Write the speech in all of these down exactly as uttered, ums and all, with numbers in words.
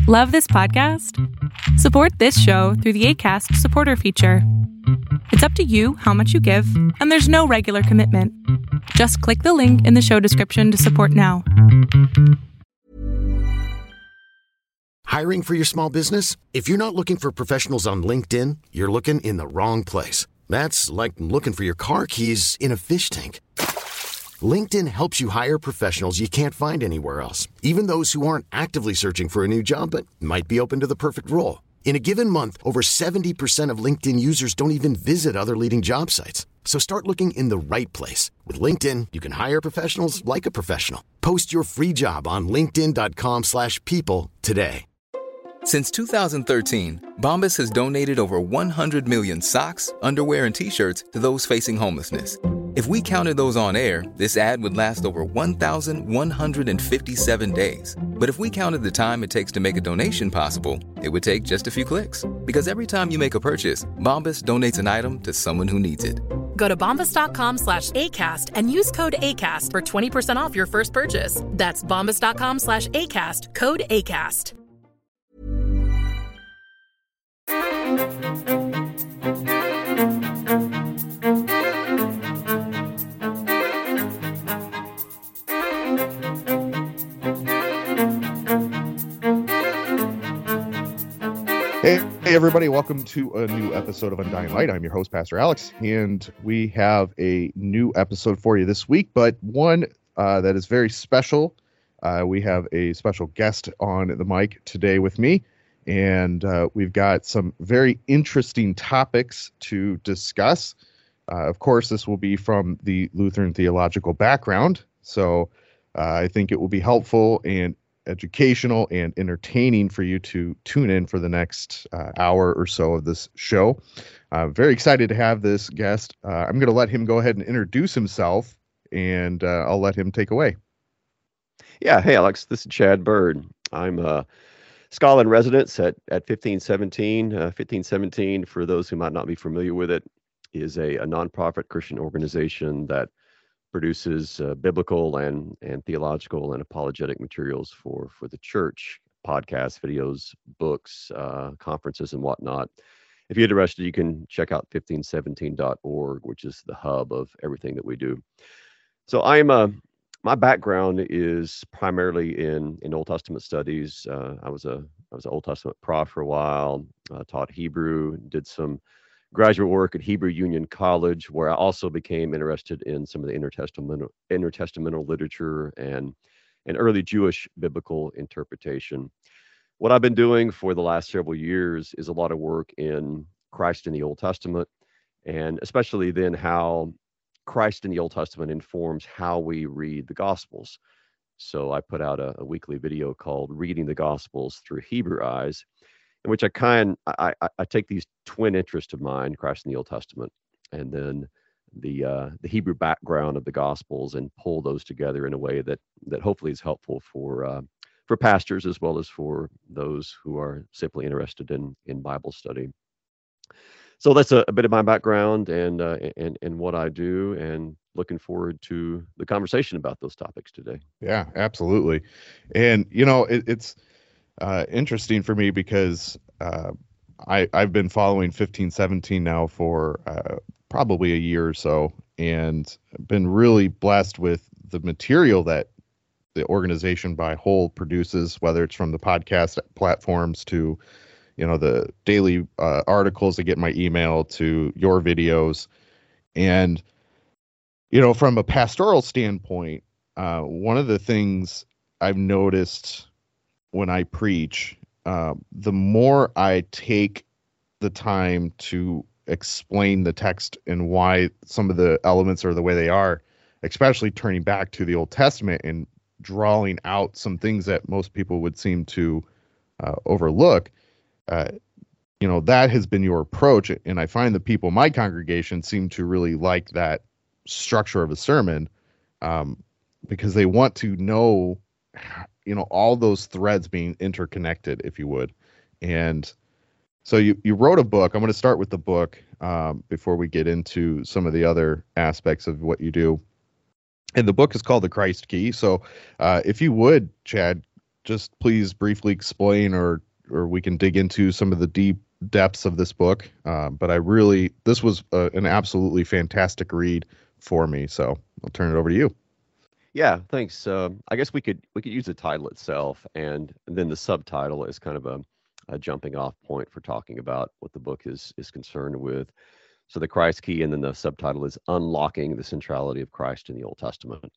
Love this podcast? Support this show through the Acast supporter feature. It's up to you how much you give, and there's no regular commitment. Just click the link in the show description to support now. Hiring for your small business? If you're not looking for professionals on LinkedIn, you're looking in the wrong place. That's like looking for your car keys in a fish tank. LinkedIn helps you hire professionals you can't find anywhere else, even those who aren't actively searching for a new job but might be open to the perfect role. In a given month, over seventy percent of LinkedIn users don't even visit other leading job sites. So start looking in the right place. With LinkedIn, you can hire professionals like a professional. Post your free job on linkedin dot com slash people today. Since two thousand thirteen, Bombas has donated over one hundred million socks, underwear, and T-shirts to those facing homelessness. If we counted those on air, this ad would last over one thousand one hundred fifty-seven days. But if we counted the time it takes to make a donation possible, it would take just a few clicks. Because every time you make a purchase, Bombas donates an item to someone who needs it. Go to bombas.com slash ACAST and use code ACAST for twenty percent off your first purchase. That's bombas.com slash ACAST, code ACAST. Hey, hey, everybody, welcome to a new episode of Undying Light. I'm your host, Pastor Alex, and we have a new episode for you this week, but one uh, that is very special. Uh, we have a special guest on the mic today with me, and uh, we've got some very interesting topics to discuss. Uh, of course, this will be from the Lutheran theological background, so uh, I think it will be helpful and educational and entertaining for you to tune in for the next uh, hour or so of this show. I'm very excited to have this guest. Uh, I'm going to let him go ahead and introduce himself, and uh, I'll let him take away. Yeah. Hey, Alex, this is Chad Bird. I'm a scholar in residence at, at fifteen seventeen. Uh, fifteen seventeen, for those who might not be familiar with it, is a, a nonprofit Christian organization that produces uh, biblical and and theological and apologetic materials for for the church, podcasts, videos, books, uh, conferences, and whatnot. If you're interested, you can check out fifteen seventeen dot org, which is the hub of everything that we do. So I'm a my background is primarily in in Old Testament studies. Uh, I was a I was an Old Testament prof for a while. Uh, taught Hebrew, did some graduate work at Hebrew Union College, where I also became interested in some of the intertestamental intertestamental literature and and early Jewish biblical interpretation. What I've been doing for the last several years is a lot of work in Christ in the Old Testament, and especially then how Christ in the Old Testament informs how we read the Gospels. So I put out a, a weekly video called Reading the Gospels Through Hebrew Eyes, in which I kind I, I, I take these twin interests of mine, Christ in the Old Testament, and then the uh, the Hebrew background of the Gospels, and pull those together in a way that that hopefully is helpful for uh, for pastors as well as for those who are simply interested in in Bible study. So that's a, a bit of my background and uh, and and what I do, and looking forward to the conversation about those topics today. Yeah, absolutely. And you know, it, it's Uh, interesting for me because uh, I, I've been following fifteen seventeen now for uh, probably a year or so, and been really blessed with the material that the organization by whole produces, whether it's from the podcast platforms to, you know, the daily uh, articles that get in my email to your videos. And, you know, from a pastoral standpoint, uh, one of the things I've noticed when I preach, uh, the more I take the time to explain the text and why some of the elements are the way they are, especially turning back to the Old Testament and drawing out some things that most people would seem to uh, overlook, uh, you know, that has been your approach. And I find that people in my congregation seem to really like that structure of a sermon, um, because they want to know, you know, all those threads being interconnected, if you would. And so you, you wrote a book. I'm going to start with the book um, before we get into some of the other aspects of what you do. And the book is called The Christ Key. So uh, if you would, Chad, just please briefly explain, or or we can dig into some of the deep depths of this book. Uh, but I really, this was a, an absolutely fantastic read for me. So I'll turn it over to you. Yeah, thanks. Um, I guess we could we could use the title itself, and, and then the subtitle is kind of a, a jumping off point for talking about what the book is is concerned with. So the Christ key, and then the subtitle is Unlocking the Centrality of Christ in the Old Testament.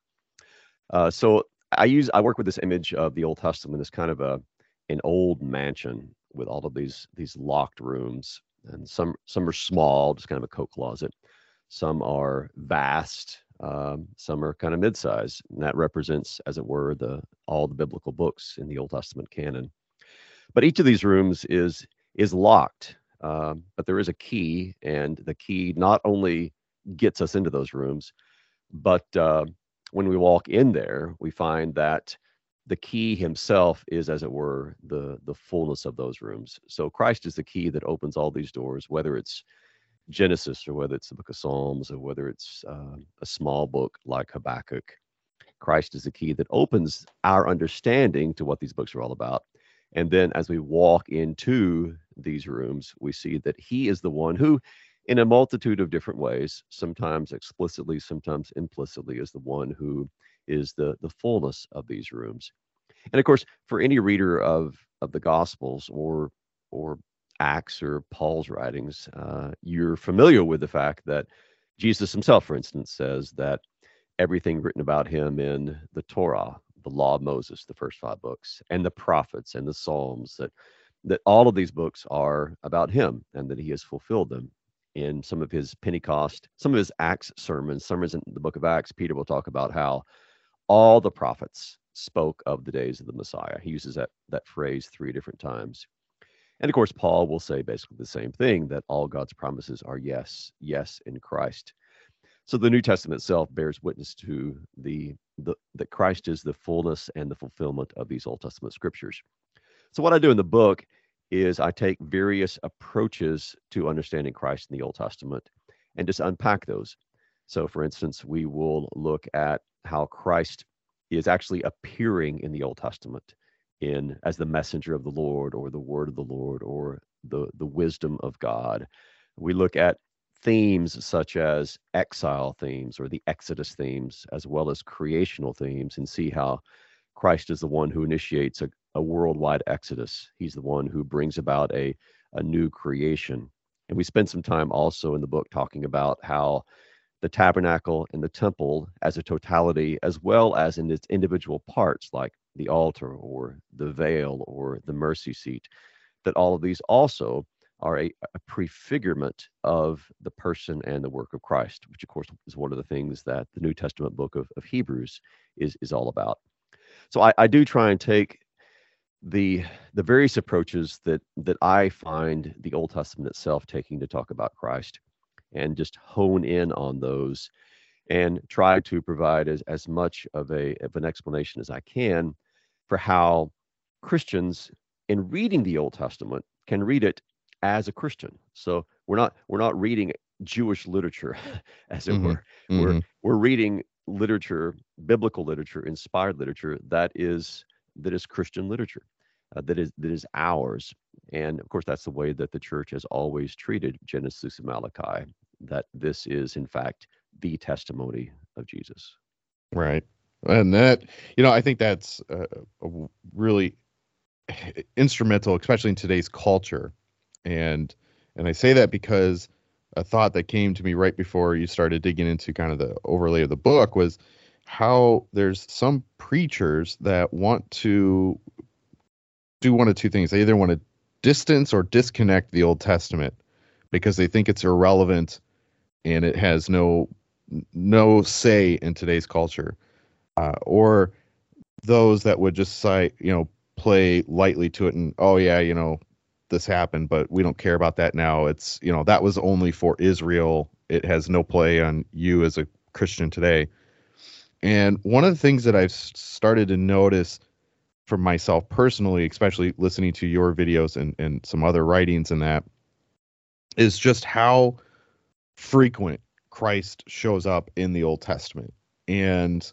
Uh, so I use I work with this image of the Old Testament as kind of a an old mansion with all of these these locked rooms, and some some are small, just kind of a coat closet. Some are vast. Um, some are kind of mid-size, and that represents, as it were, the all the biblical books in the Old Testament canon. But each of these rooms is is locked, um, but there is a key, and the key not only gets us into those rooms, but uh, when we walk in there, we find that the key himself is, as it were, the the fullness of those rooms. So Christ is the key that opens all these doors, whether it's Genesis, or whether it's the book of Psalms, or whether it's uh, a small book like Habakkuk. Christ is the key that opens our understanding to what these books are all about. And then as we walk into these rooms, we see that he is the one who, in a multitude of different ways, sometimes explicitly, sometimes implicitly, is the one who is the, the fullness of these rooms. And of course, for any reader of, of the Gospels, or or Acts, or Paul's writings, uh, you're familiar with the fact that Jesus himself, for instance, says that everything written about him in the Torah, the law of Moses, the first five books, and the prophets and the Psalms, that that all of these books are about him, and that he has fulfilled them. In some of his Pentecost, some of his Acts sermons, some in the book of Acts, Peter will talk about how all the prophets spoke of the days of the Messiah. He uses that that phrase three different times. And of course, Paul will say basically the same thing, that all God's promises are yes, yes in Christ. So the New Testament itself bears witness to the, the that Christ is the fullness and the fulfillment of these Old Testament scriptures. So what I do in the book is I take various approaches to understanding Christ in the Old Testament and just unpack those. So for instance, we will look at how Christ is actually appearing in the Old Testament in as the messenger of the Lord, or the word of the Lord, or the, the wisdom of God. We look at themes such as exile themes, or the Exodus themes, as well as creational themes, and see how Christ is the one who initiates a, a worldwide exodus. He's the one who brings about a, a new creation. And we spend some time also in the book talking about how the tabernacle and the temple as a totality, as well as in its individual parts, like the altar, or the veil, or the mercy seat, that all of these also are a, a prefigurement of the person and the work of Christ, which of course is one of the things that the New Testament book of, of Hebrews is, is all about. So I, I do try and take the the various approaches that that I find the Old Testament itself taking to talk about Christ, and just hone in on those, and try to provide as, as much of a of an explanation as I can for how Christians, in reading the Old Testament, can read it as a Christian. So we're not we're not reading Jewish literature, as it mm-hmm. were. Mm-hmm. We're we're reading literature, biblical literature, inspired literature that is that is Christian literature, uh, that is that is ours. And of course, that's the way that the church has always treated Genesis and Malachi, that this is in fact the testimony of Jesus. Right. And that, you know, I think that's uh, really instrumental, especially in today's culture. And and I say that because a thought that came to me right before you started digging into kind of the overlay of the book was how there's some preachers that want to do one of two things. They either want to distance or disconnect the Old Testament because they think it's irrelevant and it has no no say in today's culture, uh, or those that would just cite, you know, play lightly to it and, oh yeah, you know, this happened, but we don't care about that now. It's, you know, that was only for Israel. It has no play on you as a Christian today. And one of the things that I've started to notice for myself personally, especially listening to your videos and, and some other writings in that, is just how frequent Christ shows up in the Old Testament. And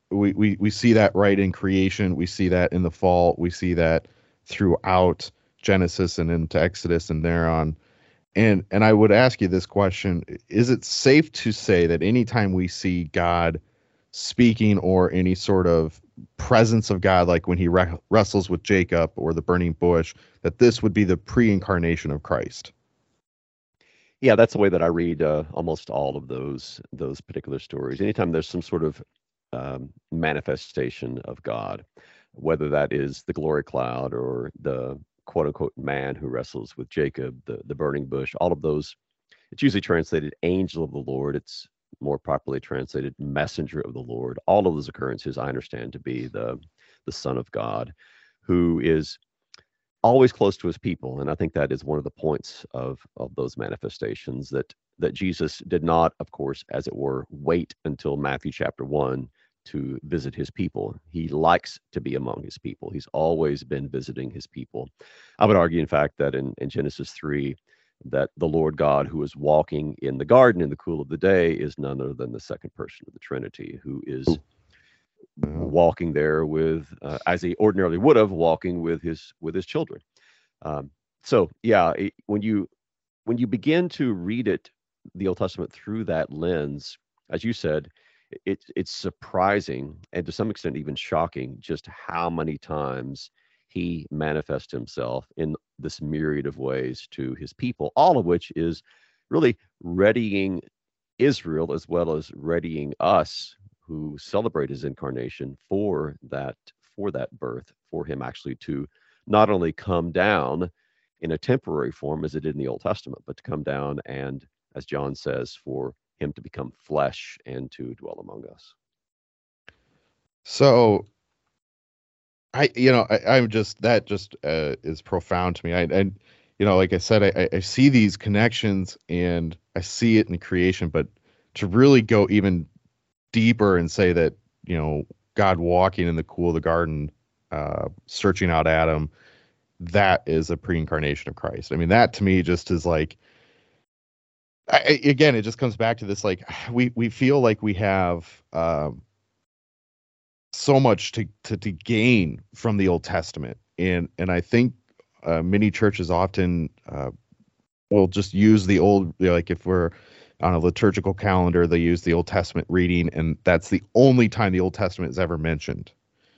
we, we we see that right in creation. We see that in the fall. We see that throughout Genesis and into Exodus and thereon. And and I would ask you this question: is it safe to say that anytime we see God speaking or any sort of presence of God, like when he re- wrestles with Jacob or the burning bush, that this would be the pre-incarnation of Christ? Yeah, that's the way that I read uh, almost all of those those particular stories. Anytime there's some sort of um, manifestation of God, whether that is the glory cloud or the quote unquote man who wrestles with Jacob, the, the burning bush, all of those, it's usually translated angel of the Lord. It's more properly translated messenger of the Lord. All of those occurrences I understand to be the the Son of God, who is always close to his people. And I think that is one of the points of of those manifestations, that that Jesus did not, of course, as it were, wait until Matthew chapter one to visit his people. He likes to be among his people. He's always been visiting his people. I would argue, in fact, that in, in Genesis three, that the Lord God who is walking in the garden in the cool of the day is none other than the second person of the Trinity, who is walking there with, uh, as he ordinarily would have, walking with his with his children. Um, so, yeah, it, when you when you begin to read it, the Old Testament, through that lens, as you said, it, it's surprising and to some extent even shocking just how many times he manifests himself in this myriad of ways to his people, all of which is really readying Israel as well as readying us who celebrate his incarnation for that for that birth, for him actually to not only come down in a temporary form as it did in the Old Testament, but to come down and, as John says, for him to become flesh and to dwell among us. So, I, you know, I, I'm just, that just uh, is profound to me. I, and, you know, like I said, I, I see these connections and I see it in creation, but to really go even deeper and say that, you know, God walking in the cool of the garden, uh, searching out Adam, that is a pre-incarnation of Christ. I mean, that to me just is like, I, again, it just comes back to this, like, we, we feel like we have um, so much to, to, to gain from the Old Testament. And, and I think uh, many churches often uh, will just use the old, you know, like if we're on a liturgical calendar, they use the Old Testament reading, and that's the only time the Old Testament is ever mentioned.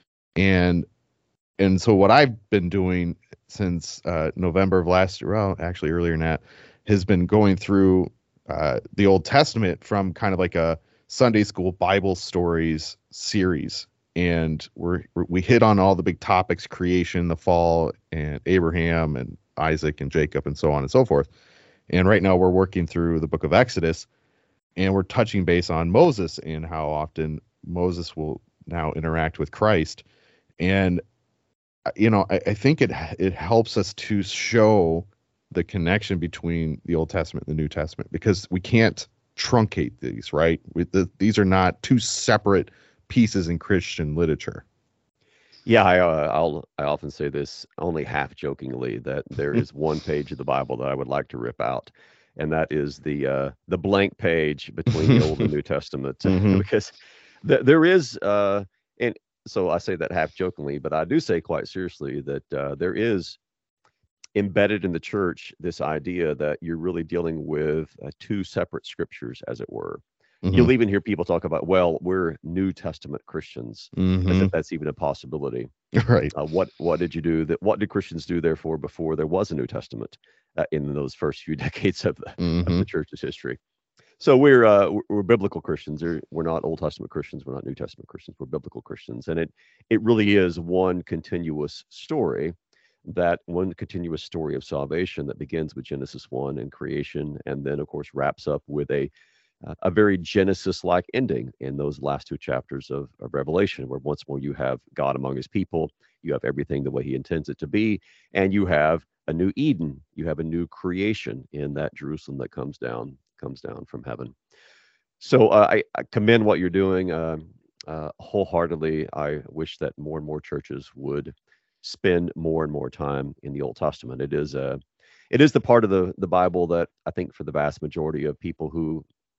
And, and so what I've been doing since uh, November of last year, well, actually earlier than that, has been going through uh, the Old Testament from kind of like a Sunday school Bible stories series. And we're, we hit on all the big topics: creation, the fall, and Abraham and Isaac and Jacob, and so on and so forth. And right now we're working through the book of Exodus, and we're touching base on Moses and how often Moses will now interact with Christ. And, you know, I, I think it it helps us to show the connection between the Old Testament and the New Testament, because we can't truncate these, right? We, the, these are not two separate pieces in Christian literature. Yeah, I, uh, I'll I often say this only half jokingly, that there is one page of the Bible that I would like to rip out, and that is the uh, the blank page between the Old and New Testament, mm-hmm. because th- there is, uh, and so I say that half jokingly, but I do say quite seriously that uh, there is embedded in the church this idea that you're really dealing with uh, two separate scriptures, as it were. Mm-hmm. You'll even hear people talk about, well, we're New Testament Christians, mm-hmm. as if that's even a possibility. Right. Uh, what what did you do? That what did Christians do, therefore, before there was a New Testament uh, in those first few decades of the, mm-hmm. of the church's history? So we're uh, we're biblical Christians. We're not Old Testament Christians. We're not New Testament Christians. We're biblical Christians, and it it really is one continuous story. That one continuous story of salvation that begins with Genesis one and creation, and then, of course, wraps up with a uh, a very Genesis-like ending in those last two chapters of, of Revelation, where once more you have God among his people, you have everything the way he intends it to be, and you have a new Eden, you have a new creation in that Jerusalem that comes down comes down from heaven. So uh, I, I commend what you're doing uh, uh, wholeheartedly. I wish that more and more churches would spend more and more time in the Old Testament. It is a, it is the part of the, the Bible that I think for the vast majority of people who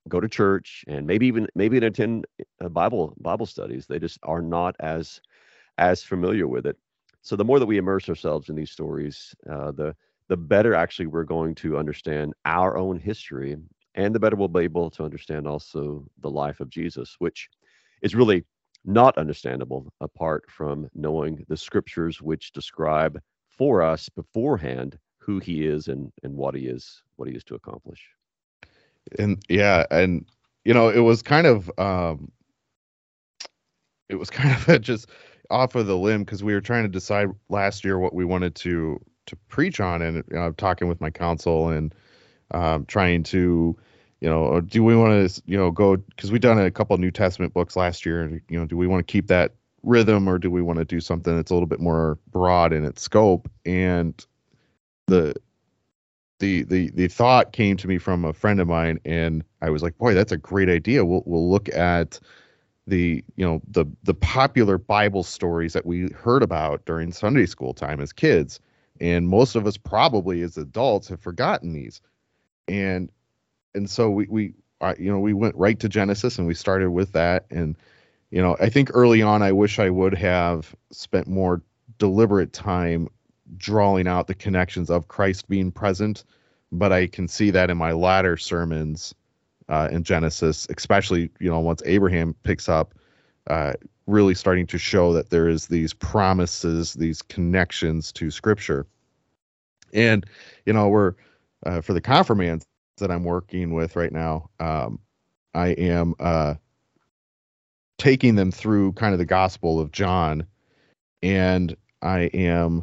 go to church and maybe even maybe even attend uh, Bible Bible studies. They just are not as as familiar with it. So the more that we immerse ourselves in these stories, uh, the the better actually we're going to understand our own history, and the better we'll be able to understand also the life of Jesus, which is really not understandable apart from knowing the scriptures, which describe for us beforehand who he is and and what he is what he is to accomplish. And yeah, and you know, it was kind of um it was kind of just off of the limb because we were trying to decide last year what we wanted to to preach on, and you know, talking with my counsel and um, trying to, you know, do we want to, you know, go, because we've done a couple of New Testament books last year, you know, do we want to keep that rhythm or do we want to do something that's a little bit more broad in its scope? And the the the the thought came to me from a friend of mine, and I was like, boy, that's a great idea. We'll we'll look at the, you know, the the popular Bible stories that we heard about during Sunday school time as kids, and most of us probably as adults have forgotten these. And and so we we uh, you know, we went right to Genesis and we started with that. And you know, I think early on I wish I would have spent more deliberate time drawing out the connections of Christ being present, but I can see that in my latter sermons uh, in Genesis, especially, you know, once Abraham picks up, uh, really starting to show that there is these promises, these connections to Scripture. And, you know, we're, uh, for the confirmands that I'm working with right now, um, I am uh, taking them through kind of the Gospel of John, and I am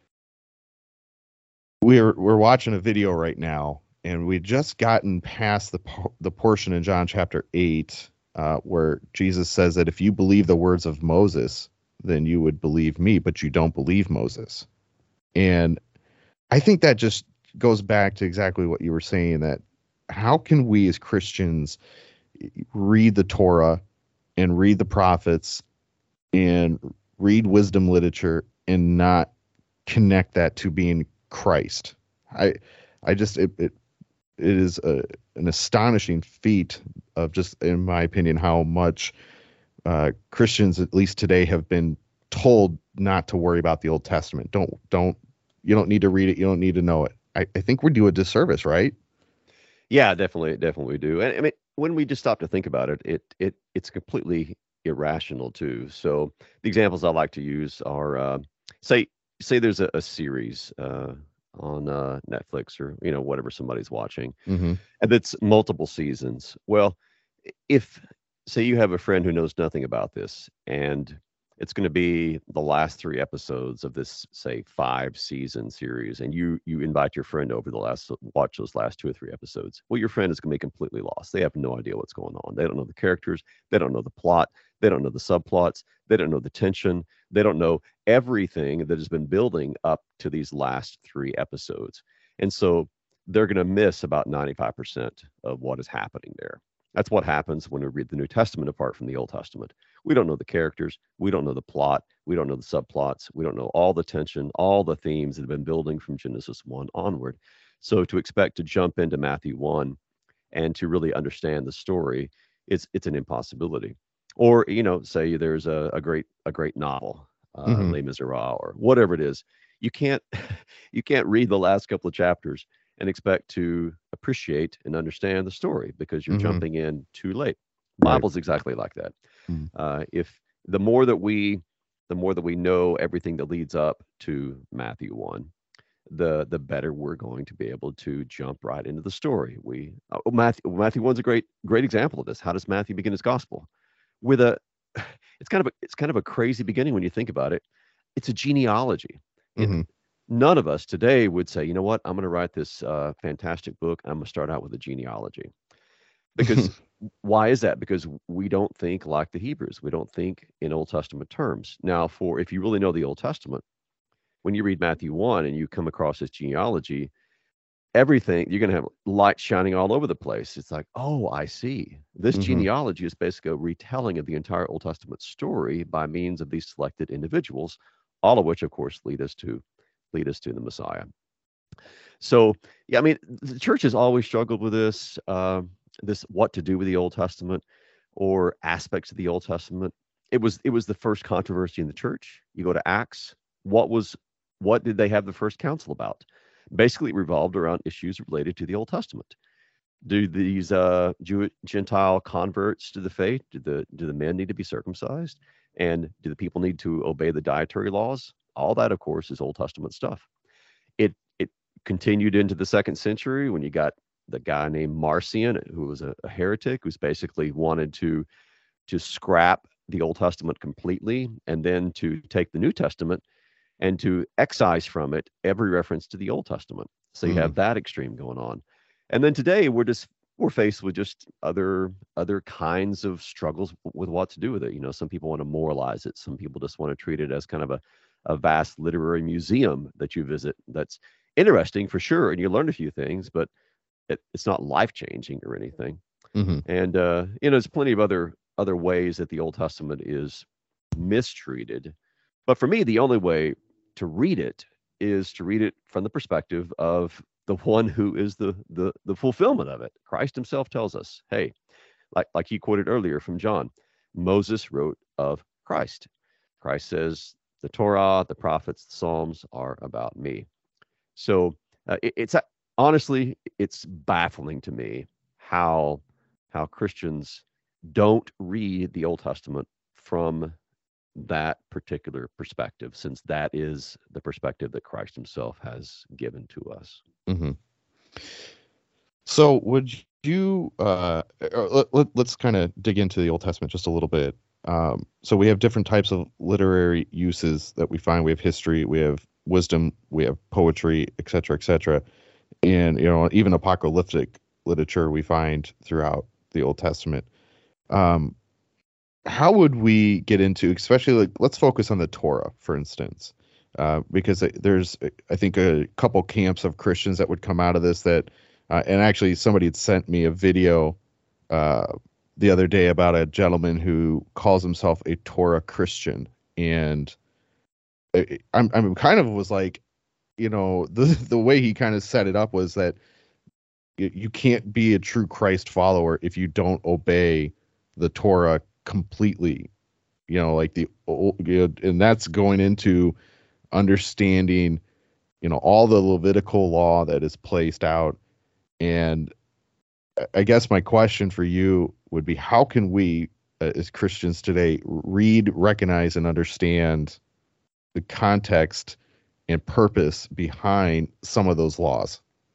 We're we're watching a video right now, and we'd just gotten past the the portion in John chapter eight uh, where Jesus says that if you believe the words of Moses, then you would believe me, but you don't believe Moses. And I think that just goes back to exactly what you were saying, that how can we as Christians read the Torah and read the prophets and read wisdom literature and not connect that to being Christ? I, I just, it, it, it is a, an astonishing feat of just, in my opinion, how much uh, Christians, at least today, have been told not to worry about the Old Testament. Don't, don't, you don't need to read it. You don't need to know it. I, I think we do a disservice, right? Yeah, definitely, definitely do. And I mean, when we just stop to think about it, it, it, it's completely irrational too. So the examples I like to use are, uh, say, say there's a, a series, uh, on uh, Netflix or, you know, whatever somebody's watching, Mm-hmm. and it's multiple seasons. Well, if, say you have a friend who knows nothing about this, and it's going to be the last three episodes of this, say, five season series, and you you invite your friend over the last, watch those last two or three episodes. Well, your friend is going to be completely lost. They have no idea what's going on. They don't know the characters. They don't know the plot. They don't know the subplots. They don't know the tension. They don't know everything that has been building up to these last three episodes. And so they're going to miss about ninety-five percent of what is happening there. That's what happens when we read the New Testament apart from the Old Testament. We don't know the characters. We don't know the plot. We don't know the subplots. We don't know all the tension, all the themes that have been building from Genesis one onward. So to expect to jump into Matthew one and to really understand the story, it's it's an impossibility. Or, you know, say there's a, a great a great novel, uh, Mhm. Les Miserables or whatever it is. You can't you can't read the last couple of chapters and expect to appreciate and understand the story because you're Mhm. jumping in too late. Right. Bible's exactly like that. Mhm. Uh, if the more that we the more that we know everything that leads up to Matthew one, the the better we're going to be able to jump right into the story. We uh, Matthew Matthew one's a great great example of this. How does Matthew begin his gospel? With a it's kind of a it's kind of a crazy beginning when you think about it. It's a genealogy. It, Mhm. none of us today would say, you know what, I'm going to write this uh, fantastic book. I'm going to start out with a genealogy. Because why is that? Because we don't think like the Hebrews. We don't think in Old Testament terms. Now, for if you really know the Old Testament, when you read Matthew one and you come across this genealogy, everything, you're going to have light shining all over the place. It's like, oh, I see. This Mhm. genealogy is basically a retelling of the entire Old Testament story by means of these selected individuals, all of which, of course, lead us to lead us to the Messiah. So, yeah, I mean, the church has always struggled with this. Um, this what to do with the Old Testament or aspects of the Old Testament. It was it was the first controversy in the church. You go to Acts. What was what did they have the first council about? Basically, it revolved around issues related to the Old Testament. Do these uh, Jew, Gentile converts to the faith, do the do the men need to be circumcised? And do the people need to obey the dietary laws? All that, of course, is Old Testament stuff. It it continued into the second century when you got the guy named Marcion, who was a, a heretic, who's basically wanted to to scrap the Old Testament completely, and then to take the New Testament and to excise from it every reference to the Old Testament. So you mm. have that extreme going on. And then today we're just we're faced with just other other kinds of struggles with what to do with it. You know, some people want to moralize it. Some people just want to treat it as kind of a, a vast literary museum that you visit. That's interesting for sure, and you learn a few things, but it, it's not life-changing or anything. Mm-hmm. And uh, you know, there's plenty of other other ways that the Old Testament is mistreated. But for me, the only way to read it is to read it from the perspective of the one who is the the the fulfillment of it. Christ himself tells us, hey, like like he quoted earlier from John, Moses wrote of Christ. Christ says, the Torah, the prophets, the Psalms are about me. So uh, it, it's uh, honestly, it's baffling to me how how Christians don't read the Old Testament from that particular perspective, since that is the perspective that Christ himself has given to us. Mm-hmm. So would you, uh, let, let, let's kind of dig into the Old Testament just a little bit. Um, so we have different types of literary uses that we find. We have history, we have wisdom, we have poetry, et cetera, et cetera. And, you know, even apocalyptic literature we find throughout the Old Testament. Um, how would we get into, especially like, let's focus on the Torah, for instance, uh, because there's, I think, a couple camps of Christians that would come out of this that, uh, and actually somebody had sent me a video uh, the other day about a gentleman who calls himself a Torah Christian. And I'm, I'm kind of was like, you know, the, the way he kind of set it up was that you can't be a true Christ follower if you don't obey the Torah completely, you know, like the, and that's going into understanding, you know, all the Levitical law that is placed out. And I guess my question for you would be, how can we uh, as Christians today read, recognize, and understand the context and purpose behind some of those laws?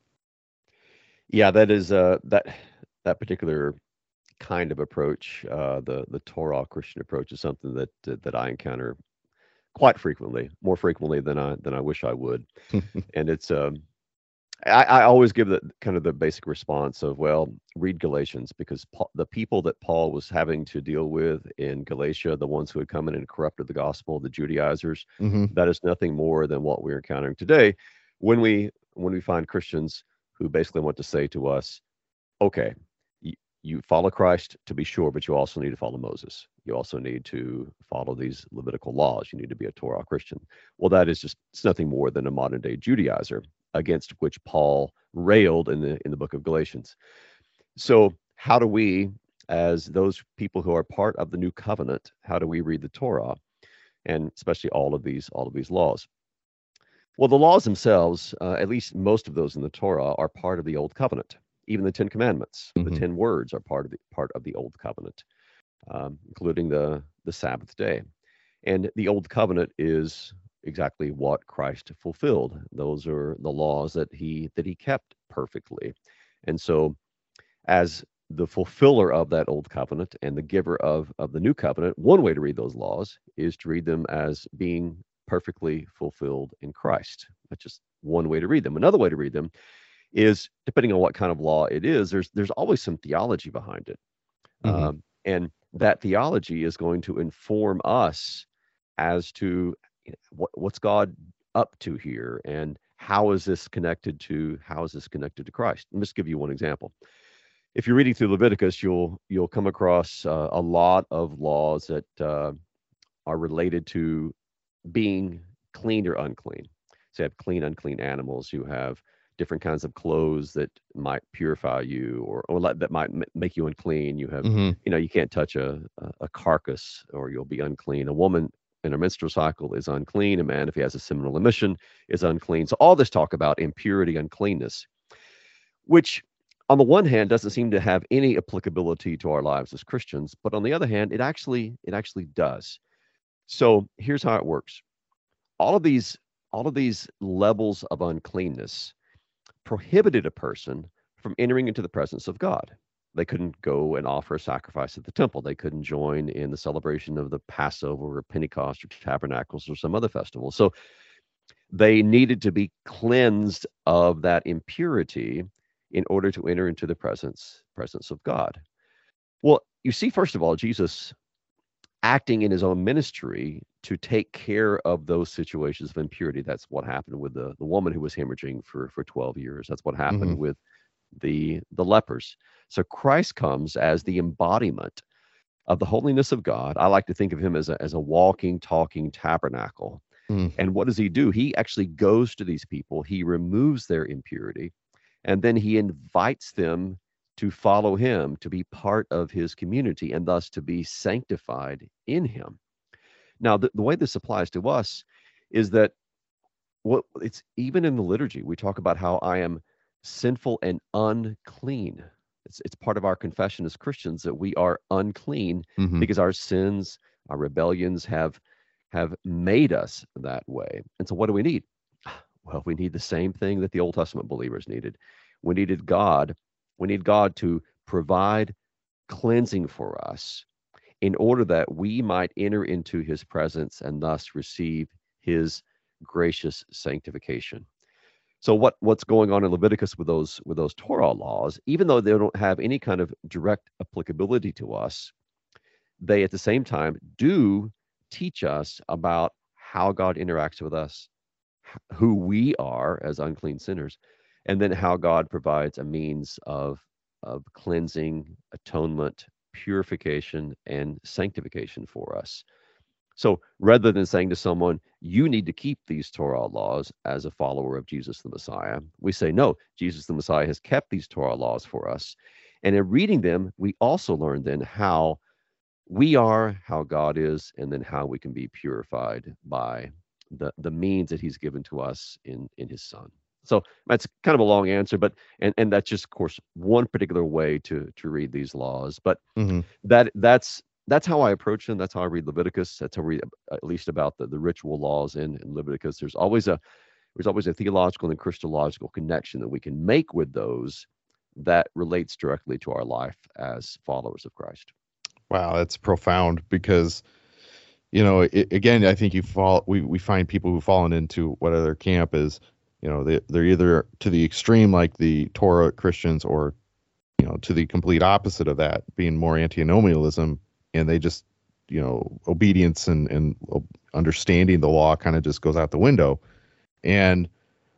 Yeah, that is uh that that particular kind of approach, uh, the the Torah Christian approach, is something that uh, that I encounter quite frequently, more frequently than I than I wish I would. And it's um, I, I always give the kind of the basic response of, well, read Galatians, because Paul, the people that Paul was having to deal with in Galatia, the ones who had come in and corrupted the gospel, the Judaizers, mm-hmm. that is nothing more than what we're encountering today when we when we find Christians who basically want to say to us, okay, you, you follow Christ to be sure, but you also need to follow Moses. You also need to follow these Levitical laws. You need to be a Torah Christian. Well, that is just, it's nothing more than a modern day Judaizer against which Paul railed in the in the book of Galatians. So how do we, as those people who are part of the new covenant, how do we read the Torah, and especially all of these all of these laws? Well, the laws themselves, uh, at least most of those in the Torah, are part of the Old Covenant. Even the Ten Commandments, mm-hmm. the Ten Words, are part of the part of the Old Covenant, um, including the the Sabbath day. And the Old Covenant is exactly what Christ fulfilled. Those are the laws that he that he kept perfectly. And so, as the fulfiller of that Old Covenant and the giver of of the New Covenant, one way to read those laws is to read them as being perfectly fulfilled in Christ. That's just one way to read them. Another way to read them is, depending on what kind of law it is, there's there's always some theology behind it. Mm-hmm. Um, and that theology is going to inform us as to, you know, what, what's God up to here, and how is this connected to how is this connected to Christ? Let me just give you one example. If you're reading through Leviticus, you'll you'll come across uh, a lot of laws that uh, are related to being clean or unclean. So you have clean, unclean animals. You have different kinds of clothes that might purify you, or, or like that might m- make you unclean. You have, Hmm. you know, you can't touch a, a, a carcass or you'll be unclean. A woman in her menstrual cycle is unclean. A man, if he has a seminal emission, is unclean. So all this talk about impurity, uncleanness, which on the one hand doesn't seem to have any applicability to our lives as Christians, but on the other hand, it actually it actually does. So here's how it works. All of these all of these levels of uncleanness prohibited a person from entering into the presence of God. They couldn't go and offer a sacrifice at the temple. They couldn't join in the celebration of the Passover or Pentecost or Tabernacles or some other festival. So they needed to be cleansed of that impurity in order to enter into the presence presence of God. Well, you see, first of all, Jesus acting in his own ministry to take care of those situations of impurity. That's what happened with the, the woman who was hemorrhaging for, for twelve years. That's what happened Hmm. with the the lepers. So Christ comes as the embodiment of the holiness of God. I like to think of him as a, as a walking, talking tabernacle. Mm. And what does he do? He actually goes to these people. He removes their impurity, and then he invites them to follow him, to be part of his community, and thus to be sanctified in him. Now, the, the way this applies to us is that what it's even in the liturgy, we talk about how I am sinful and unclean. It's it's part of our confession as Christians that we are unclean Hmm. because our sins, our rebellions have have made us that way. And so what do we need? Well, we need the same thing that the Old Testament believers needed. We needed God. We need God to provide cleansing for us in order that we might enter into his presence and thus receive his gracious sanctification. So what, what's going on in Leviticus with those with those Torah laws, even though they don't have any kind of direct applicability to us, they at the same time do teach us about how God interacts with us, who we are as unclean sinners, and then how God provides a means of of cleansing, atonement, purification, and sanctification for us. So rather than saying to someone, you need to keep these Torah laws as a follower of Jesus the Messiah, we say, no, Jesus the Messiah has kept these Torah laws for us. And in reading them, we also learn then how we are, how God is, and then how we can be purified by the, the means that he's given to us in, in his Son. So that's kind of a long answer, but and, and that's just, of course, one particular way to to read these laws. But Hmm. that that's that's how I approach them. That's how I read Leviticus. That's how I read at least about the, the ritual laws in, in Leviticus. There's always a there's always a theological and Christological connection that we can make with those that relates directly to our life as followers of Christ. Wow, that's profound because, you know, it, again, I think you fall. We, we find people who've fallen into what other camp is, you know, they they're either to the extreme like the Torah Christians, or, you know, to the complete opposite of that, being more antinomianism, and they just, you know, obedience and and understanding the law kind of just goes out the window. And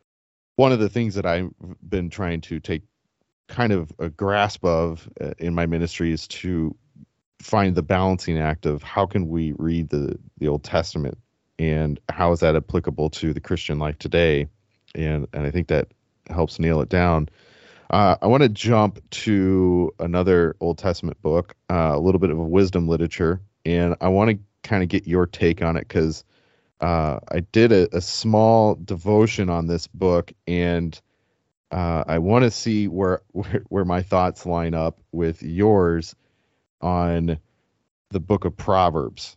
one of the things that I've been trying to take kind of a grasp of uh, in my ministry is to find the balancing act of how can we read the the Old Testament and how is that applicable to the Christian life today, and and I think that helps nail it down. Uh, I want to jump to another Old Testament book, uh, a little bit of a wisdom literature, and I want to kind of get your take on it because uh, I did a, a small devotion on this book, and uh, I want to see where, where where my thoughts line up with yours on the book of Proverbs.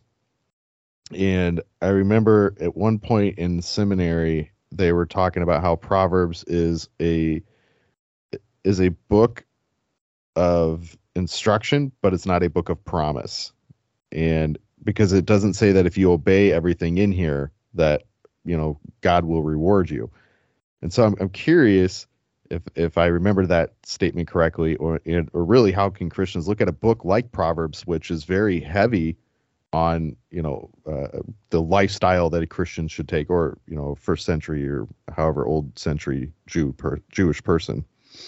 And I remember at one point in seminary, they were talking about how Proverbs is a is a book of instruction, but it's not a book of promise. And because it doesn't say that if you obey everything in here, that, you know, God will reward you. And so I'm, I'm curious if if I remember that statement correctly, or or really how can Christians look at a book like Proverbs, which is very heavy on, you know, uh, the lifestyle that a Christian should take, or, you know, first century or however old century Jew per, Jewish person.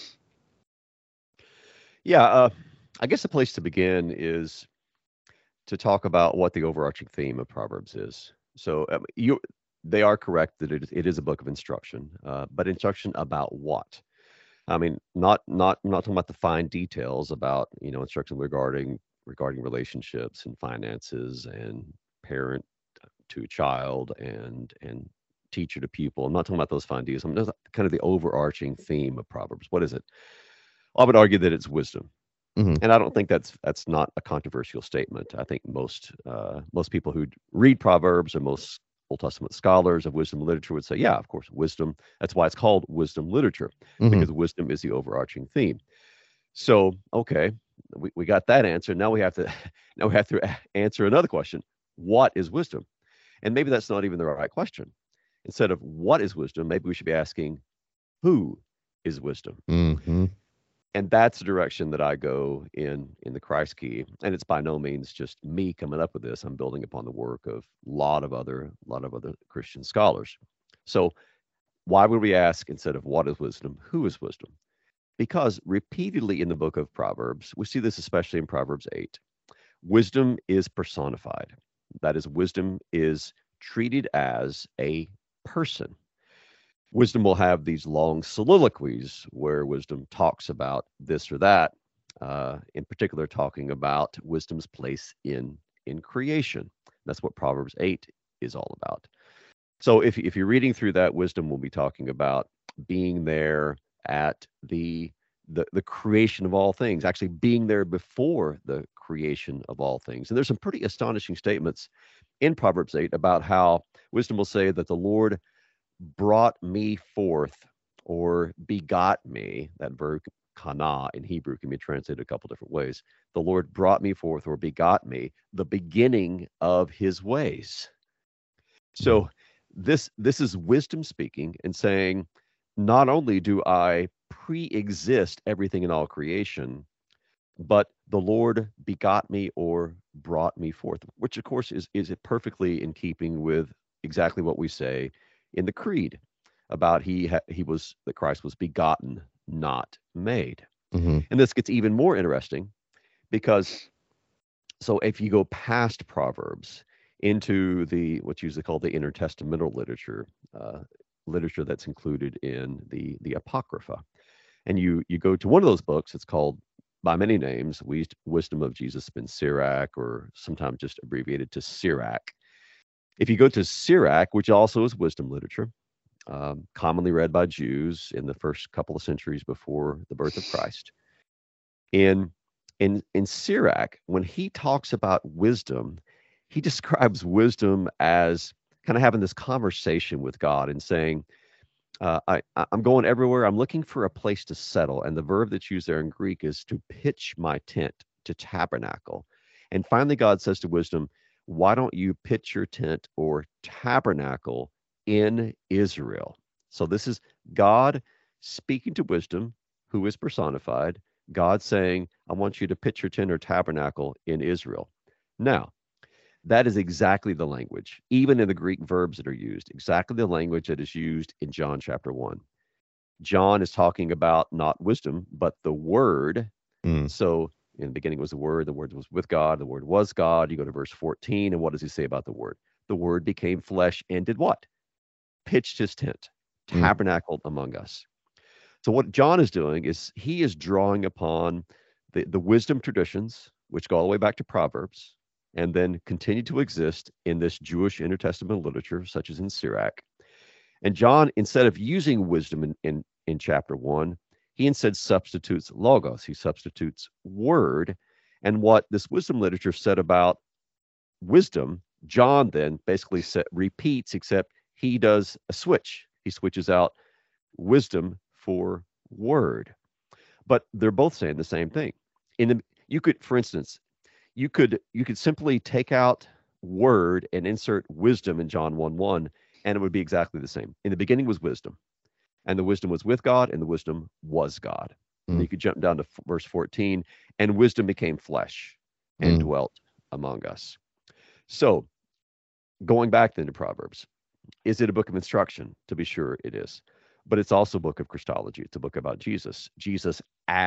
Yeah, uh, I guess the place to begin is to talk about what the overarching theme of Proverbs is. So um, you, they are correct that it is, it is a book of instruction, uh, but instruction about what? I mean, not not I'm not talking about the fine details about, you know, instruction regarding regarding relationships and finances and parent to child and and teacher to pupil. I'm not talking about those fine details. I'm just kind of the overarching theme of Proverbs. What is it? I would argue that it's wisdom. Mhm. And I don't think that's that's not a controversial statement. I think most uh, most people who read Proverbs or most Old Testament scholars of wisdom literature would say, yeah, of course, wisdom. That's why it's called wisdom literature, Mhm. because wisdom is the overarching theme. So, okay, we, we got that answer. Now we have to now we have to a- answer another question. What is wisdom? And maybe that's not even the right question. Instead of what is wisdom, maybe we should be asking, who is wisdom? Mhm. And that's the direction that I go in in the Christ Key. And it's by no means just me coming up with this. I'm building upon the work of a lot of other lot of other Christian scholars. So why would we ask, instead of what is wisdom, who is wisdom? Because repeatedly in the book of Proverbs, we see this especially in Proverbs eight, wisdom is personified. That is, wisdom is treated as a person. Wisdom will have these long soliloquies where wisdom talks about this or that, uh, in particular talking about wisdom's place in in creation. That's what Proverbs eight is all about. So if if you're reading through that, wisdom will be talking about being there at the the the creation of all things, actually being there before the creation of all things. And there's some pretty astonishing statements in Proverbs eight about how wisdom will say that the Lord brought me forth or begot me. That verb kana in Hebrew can be translated a couple different ways. The Lord brought me forth or begot me, the beginning of his ways. So this this is wisdom speaking and saying, not only do I pre-exist everything in all creation, but the Lord begot me or brought me forth, which of course is is it perfectly in keeping with exactly what we say in the creed about he ha- he was that Christ was begotten, not made. Mhm. And this gets even more interesting because so if you go past Proverbs into the what's usually called the intertestamental literature, uh, literature that's included in the the Apocrypha, and you you go to one of those books, it's called by many names, Wis- Wisdom of Jesus ben Sirach, or sometimes just abbreviated to Sirach. If you go to Sirach, which also is wisdom literature, um, commonly read by Jews in the first couple of centuries before the birth of Christ, in in in Sirach, when he talks about wisdom, he describes wisdom as kind of having this conversation with God and saying, uh, I, I- I'm going everywhere. I'm looking for a place to settle. And the verb that's used there in Greek is to pitch my tent, to tabernacle. And finally, God says to wisdom, why don't you pitch your tent or tabernacle in Israel? So this is God speaking to wisdom, who is personified. God saying, I want you to pitch your tent or tabernacle in Israel. Now, that is exactly the language, even in the Greek verbs that are used, exactly the language that is used in John chapter one. John is talking about not wisdom, but the word. Mm. So in the beginning was the word, the word was with God, the word was God. You go to verse fourteen, and what does he say about the word? The word became flesh and did what? Pitched his tent, Mm. tabernacled among us. So what John is doing is he is drawing upon the, the wisdom traditions, which go all the way back to Proverbs, and then continue to exist in this Jewish intertestamental literature, such as in Sirach. And John, instead of using wisdom in, in, in chapter one, he instead substitutes logos. He substitutes word. And what this wisdom literature said about wisdom, John then basically set, repeats, except he does a switch. He switches out wisdom for word. But they're both saying the same thing. In the, you could, for instance, you could you could simply take out word and insert wisdom in John one one, and it would be exactly the same. In the beginning was wisdom, and the wisdom was with God, and the wisdom was God. And Mm. you could jump down to f- verse fourteen, and wisdom became flesh and Mm. dwelt among us. So, going back then to Proverbs, is it a book of instruction? To be sure, it is. But it's also a book of Christology. It's a book about Jesus, Jesus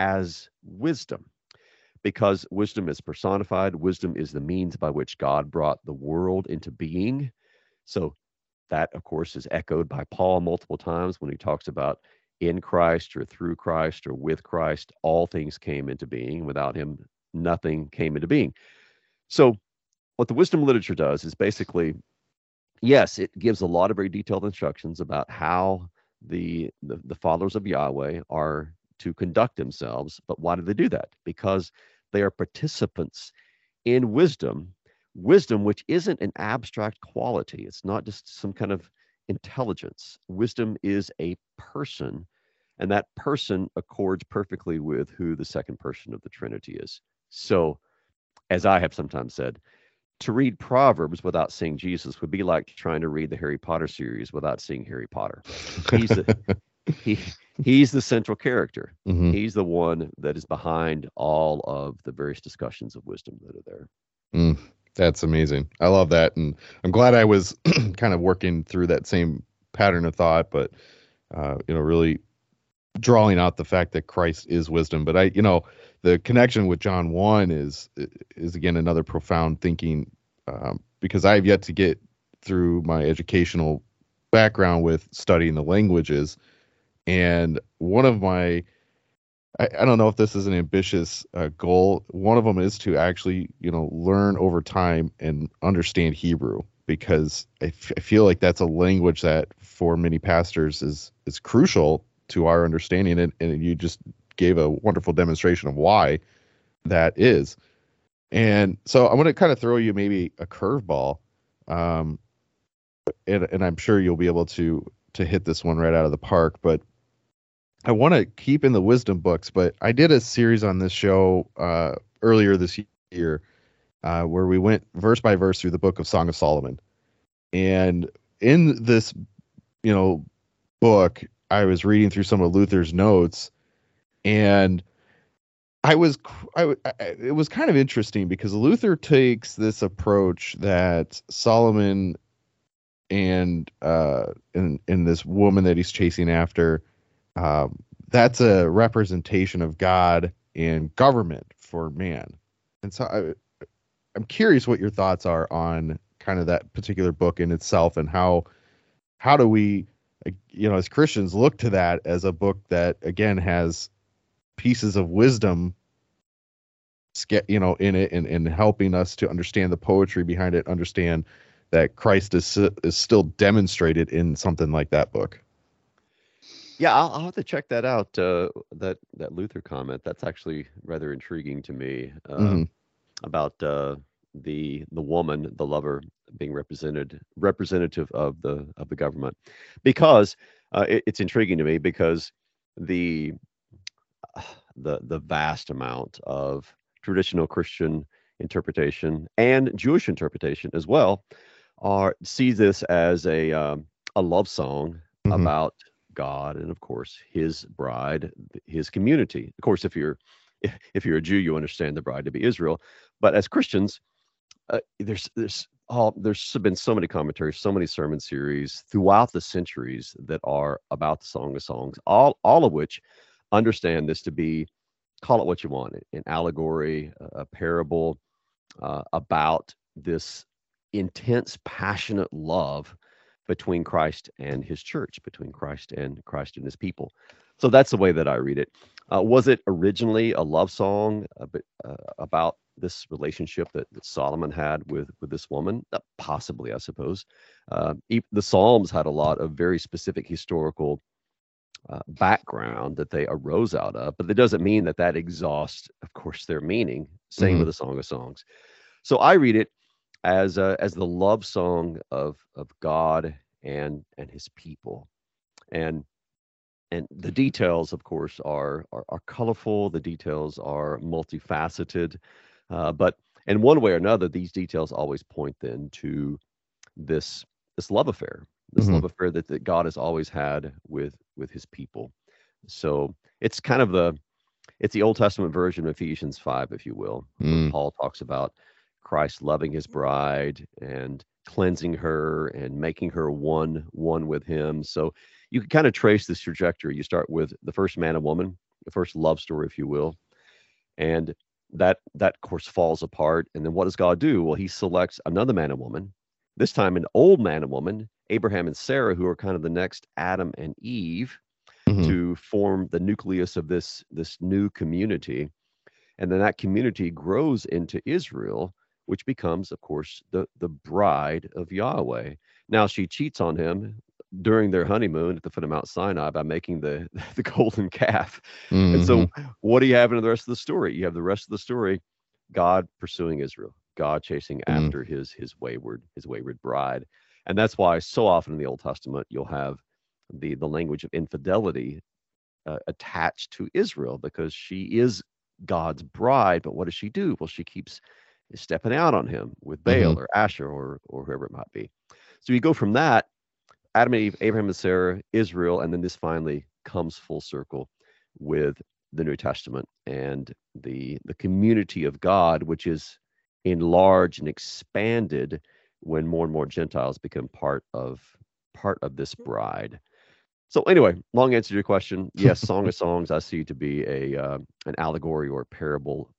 as wisdom. Because wisdom is personified, wisdom is the means by which God brought the world into being. So that, of course, is echoed by Paul multiple times when he talks about in Christ or through Christ or with Christ, all things came into being. Without him, nothing came into being. So what the wisdom literature does is basically, yes, it gives a lot of very detailed instructions about how the, the, the followers of Yahweh are to conduct themselves. But why do they do that? Because they are participants in wisdom, wisdom which isn't an abstract quality. It's not just some kind of intelligence. Wisdom is a person, and that person accords perfectly with who the second person of the Trinity is. So, as I have sometimes said, to read Proverbs without seeing Jesus would be like trying to read the Harry Potter series without seeing Harry Potter. He's the, he, he's the central character. Mm-hmm. He's the one that is behind all of the various discussions of wisdom that are there. Mm, that's amazing. I love that. And I'm glad I was kind of working through that same pattern of thought, but, uh, you know, really drawing out the fact that Christ is wisdom. But I, you know, the connection with John one is, is again, another profound thinking, um, because I've yet to get through my educational background with studying the languages. And one of my, I, I don't know if this is an ambitious uh, goal. One of them is to actually, you know, learn over time and understand Hebrew, because I, f- I feel like that's a language that for many pastors is, is crucial to our understanding. And, and you just gave a wonderful demonstration of why that is. And so I'm going to kind of throw you maybe a curveball. Um, and, and I'm sure you'll be able to, to hit this one right out of the park, but I want to keep in the wisdom books, but I did a series on this show uh, earlier this year uh, where we went verse by verse through the book of Song of Solomon. And in this, you know, book, I was reading through some of Luther's notes, and I was, I, I, it was kind of interesting because Luther takes this approach that Solomon and uh, and, and this woman that he's chasing after, um, that's a representation of God and government for man. And so I, I'm curious what your thoughts are on kind of that particular book in itself, and how how do we, you know, as Christians look to that as a book that again has pieces of wisdom, you know, in it, and, and helping us to understand the poetry behind it, understand that Christ is is still demonstrated in something like that book. Yeah, I'll, I'll have to check that out. Uh, that that Luther comment, that's actually rather intriguing to me, uh, Mm-hmm. about uh, the the woman, the lover, being represented representative of the of the government, because uh, it, it's intriguing to me because the the the vast amount of traditional Christian interpretation and Jewish interpretation as well are see this as a um, a love song Mm-hmm. about God and, of course, his bride, his community. Of course, if you're if, if you're a Jew, you understand the bride to be Israel. But as Christians, uh, there's there's all there's been so many commentaries, so many sermon series throughout the centuries that are about the Song of Songs, all all of which understand this to be, call it what you want, an allegory, a, a parable uh, about this intense, passionate love between Christ and his church, between Christ and Christ and his people. So that's the way that I read it. Uh, was it originally a love song a bit, uh, about this relationship that, that Solomon had with, with this woman? Uh, possibly, I suppose. Uh, e- the Psalms had a lot of very specific historical uh, background that they arose out of, but that doesn't mean that that exhausts, of course, their meaning. Same Mm-hmm. with the Song of Songs. So I read it as uh, as the love song of of God and and his people, and and the details, of course, are are, are colorful. The details are multifaceted, uh, but in one way or another, these details always point then to this this love affair, this Mm-hmm. love affair that, that God has always had with with his people. So it's kind of the it's the Old Testament version of Ephesians five, if you will, where Mm. Paul talks about Christ loving his bride and cleansing her and making her one one with him. So you can kind of trace this trajectory. You start with the first man and woman, the first love story, if you will, and that that of course falls apart. And then what does God do? Well, he selects another man and woman, this time an old man and woman, Abraham and Sarah, who are kind of the next Adam and Eve, Mhm. to form the nucleus of this this new community. And then that community grows into Israel, which becomes, of course, the, the bride of Yahweh. Now, she cheats on him during their honeymoon at the foot of Mount Sinai by making the, the golden calf. And so Mhm. what do you have in the rest of the story? You have the rest of the story, God pursuing Israel, God chasing Mm. after his his wayward, his wayward bride. And that's why so often in the Old Testament, you'll have the, the language of infidelity uh, attached to Israel, because she is God's bride. But what does she do? Well, she keeps stepping out on him with Baal Mhm. or Asher or or whoever it might be. So you go from that, Adam and Eve, Abraham and Sarah, Israel, and then this finally comes full circle with the New Testament and the the community of God, which is enlarged and expanded when more and more Gentiles become part of part of this bride. So anyway, long answer to your question. Yes, Song of Songs I see to be a uh, an allegory or a parable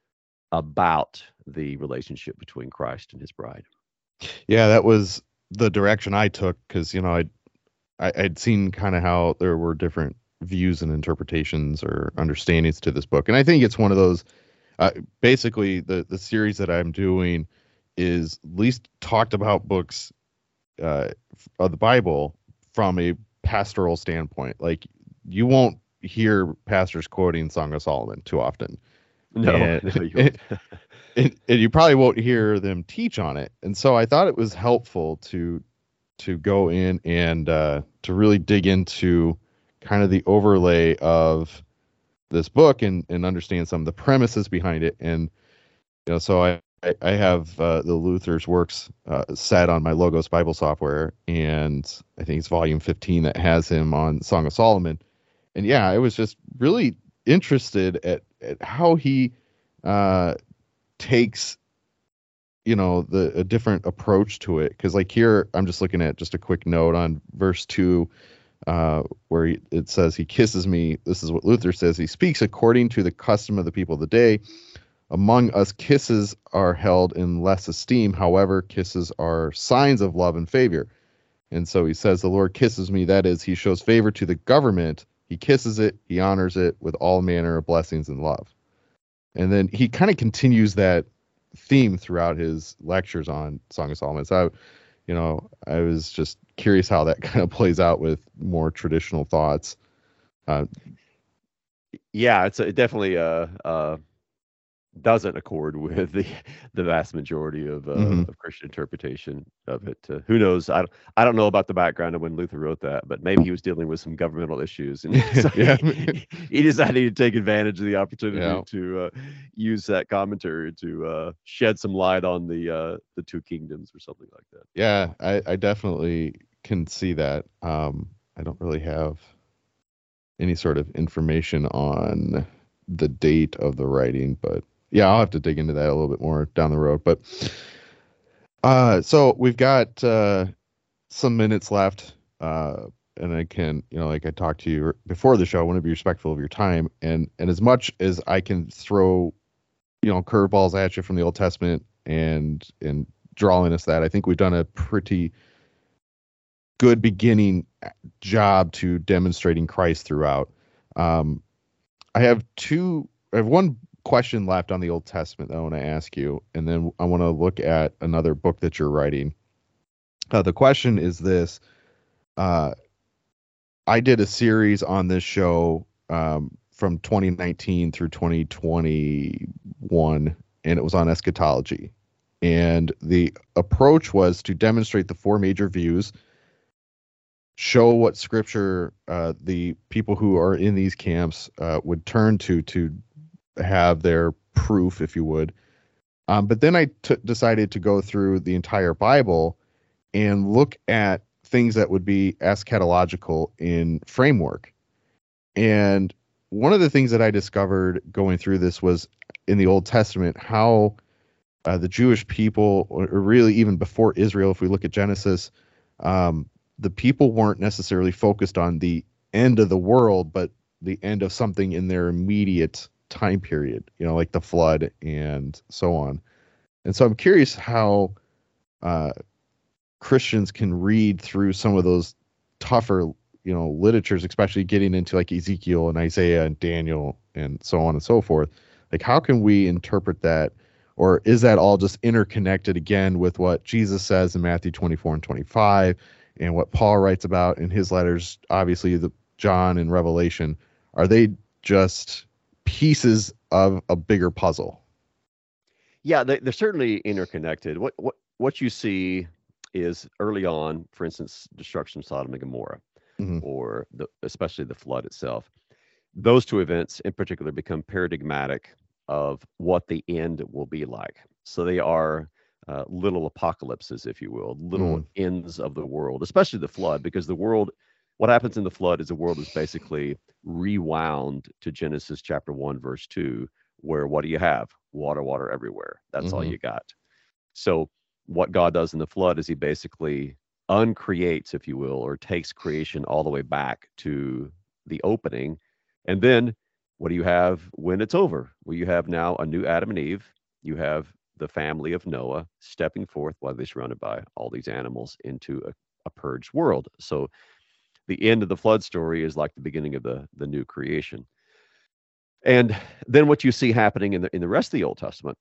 about the relationship between Christ and his bride. Yeah, that was the direction I took because, you know, I'd, I, I'd seen kind of how there were different views and interpretations or understandings to this book. And I think it's one of those, uh, basically the, the series that I'm doing is at least talked about books uh, of the Bible from a pastoral standpoint. Like you won't hear pastors quoting Song of Solomon too often. No, And, no, you won't. and, and you probably won't hear them teach on it. And so I thought it was helpful to to go in and uh, to really dig into kind of the overlay of this book and, and understand some of the premises behind it. And, you know, so I, I, I have uh, the Luther's Works uh, set on my Logos Bible software, and I think it's volume fifteen that has him on Song of Solomon. And yeah, I was just really interested at, at how he uh, takes, you know, the a different approach to it. Because like here, I'm just looking at just a quick note on verse two, uh, where he, it says, he kisses me. This is what Luther says. He speaks according to the custom of the people of the day. Among us, kisses are held in less esteem. However, kisses are signs of love and favor. And so he says, the Lord kisses me. That is, he shows favor to the government. He kisses it. He honors it with all manner of blessings and love. And then he kind of continues that theme throughout his lectures on Song of Solomon. So, I, you know, I was just curious how that kind of plays out with more traditional thoughts. Uh, Yeah, it's a, it definitely uh, uh, doesn't accord with the the vast majority of uh, Mhm. of Christian interpretation of it. Uh, who knows? I don't, I don't know about the background of when Luther wrote that, but maybe he was dealing with some governmental issues, and so Yeah. he, he decided to take advantage of the opportunity Yeah. to uh, use that commentary to uh, shed some light on the uh, the two kingdoms or something like that. Yeah, I, I definitely can see that. Um, I don't really have any sort of information on the date of the writing, but yeah, I'll have to dig into that a little bit more down the road. But uh, so we've got uh, some minutes left, uh, and I can, you know, like I talked to you before the show, I want to be respectful of your time, and and as much as I can throw, you know, curveballs at you from the Old Testament and and drawing us that, I think we've done a pretty good beginning job to demonstrating Christ throughout. Um, I have two, I have one question left on the Old Testament that I want to ask you, and then I want to look at another book that you're writing. Uh, the question is this. Uh, I did a series on this show um, from twenty nineteen through twenty twenty-one, and it was on eschatology. And the approach was to demonstrate the four major views, show what scripture uh, the people who are in these camps uh, would turn to to have their proof, if you would. Um, but then I t- decided to go through the entire Bible and look at things that would be eschatological in framework. And one of the things that I discovered going through this was in the Old Testament, how uh, the Jewish people, or really even before Israel, if we look at Genesis, um, the people weren't necessarily focused on the end of the world, but the end of something in their immediate time period, you know, like the flood and so on. And so I'm curious how uh, Christians can read through some of those tougher, you know, literatures, especially getting into like Ezekiel and Isaiah and Daniel and so on and so forth. Like, how can we interpret that? Or is that all just interconnected again with what Jesus says in Matthew twenty-four and twenty-five and what Paul writes about in his letters, obviously the John and Revelation? Are they just pieces of a bigger puzzle? Yeah, they, they're certainly interconnected. What what what you see is early on, for instance, destruction of Sodom and Gomorrah, mm-hmm. or the, especially the flood itself. Those two events in particular become paradigmatic of what the end will be like. So they are uh, little apocalypses, if you will, little mm. ends of the world, especially the flood, because the world, what happens in the flood is the world is basically rewound to Genesis chapter one, verse two, where what do you have? Water, water everywhere. That's mm-hmm. all you got. So what God does in the flood is he basically uncreates, if you will, or takes creation all the way back to the opening. And then what do you have when it's over? Well, you have now a new Adam and Eve. You have the family of Noah stepping forth while they're surrounded by all these animals into a, a purged world. So the end of the flood story is like the beginning of the, the new creation. And then what you see happening in the in the rest of the Old Testament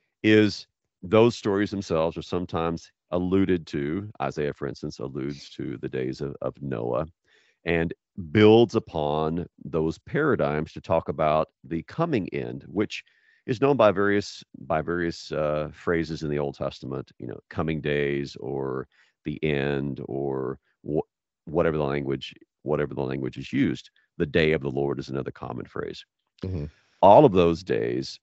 is those stories themselves are sometimes alluded to. Isaiah, for instance, alludes to the days of, of Noah and builds upon those paradigms to talk about the coming end, which is known by various by various uh, phrases in the Old Testament, you know, coming days or the end or wh- whatever the language whatever the language is used. The day of the Lord is another common phrase. Mm-hmm. All of those days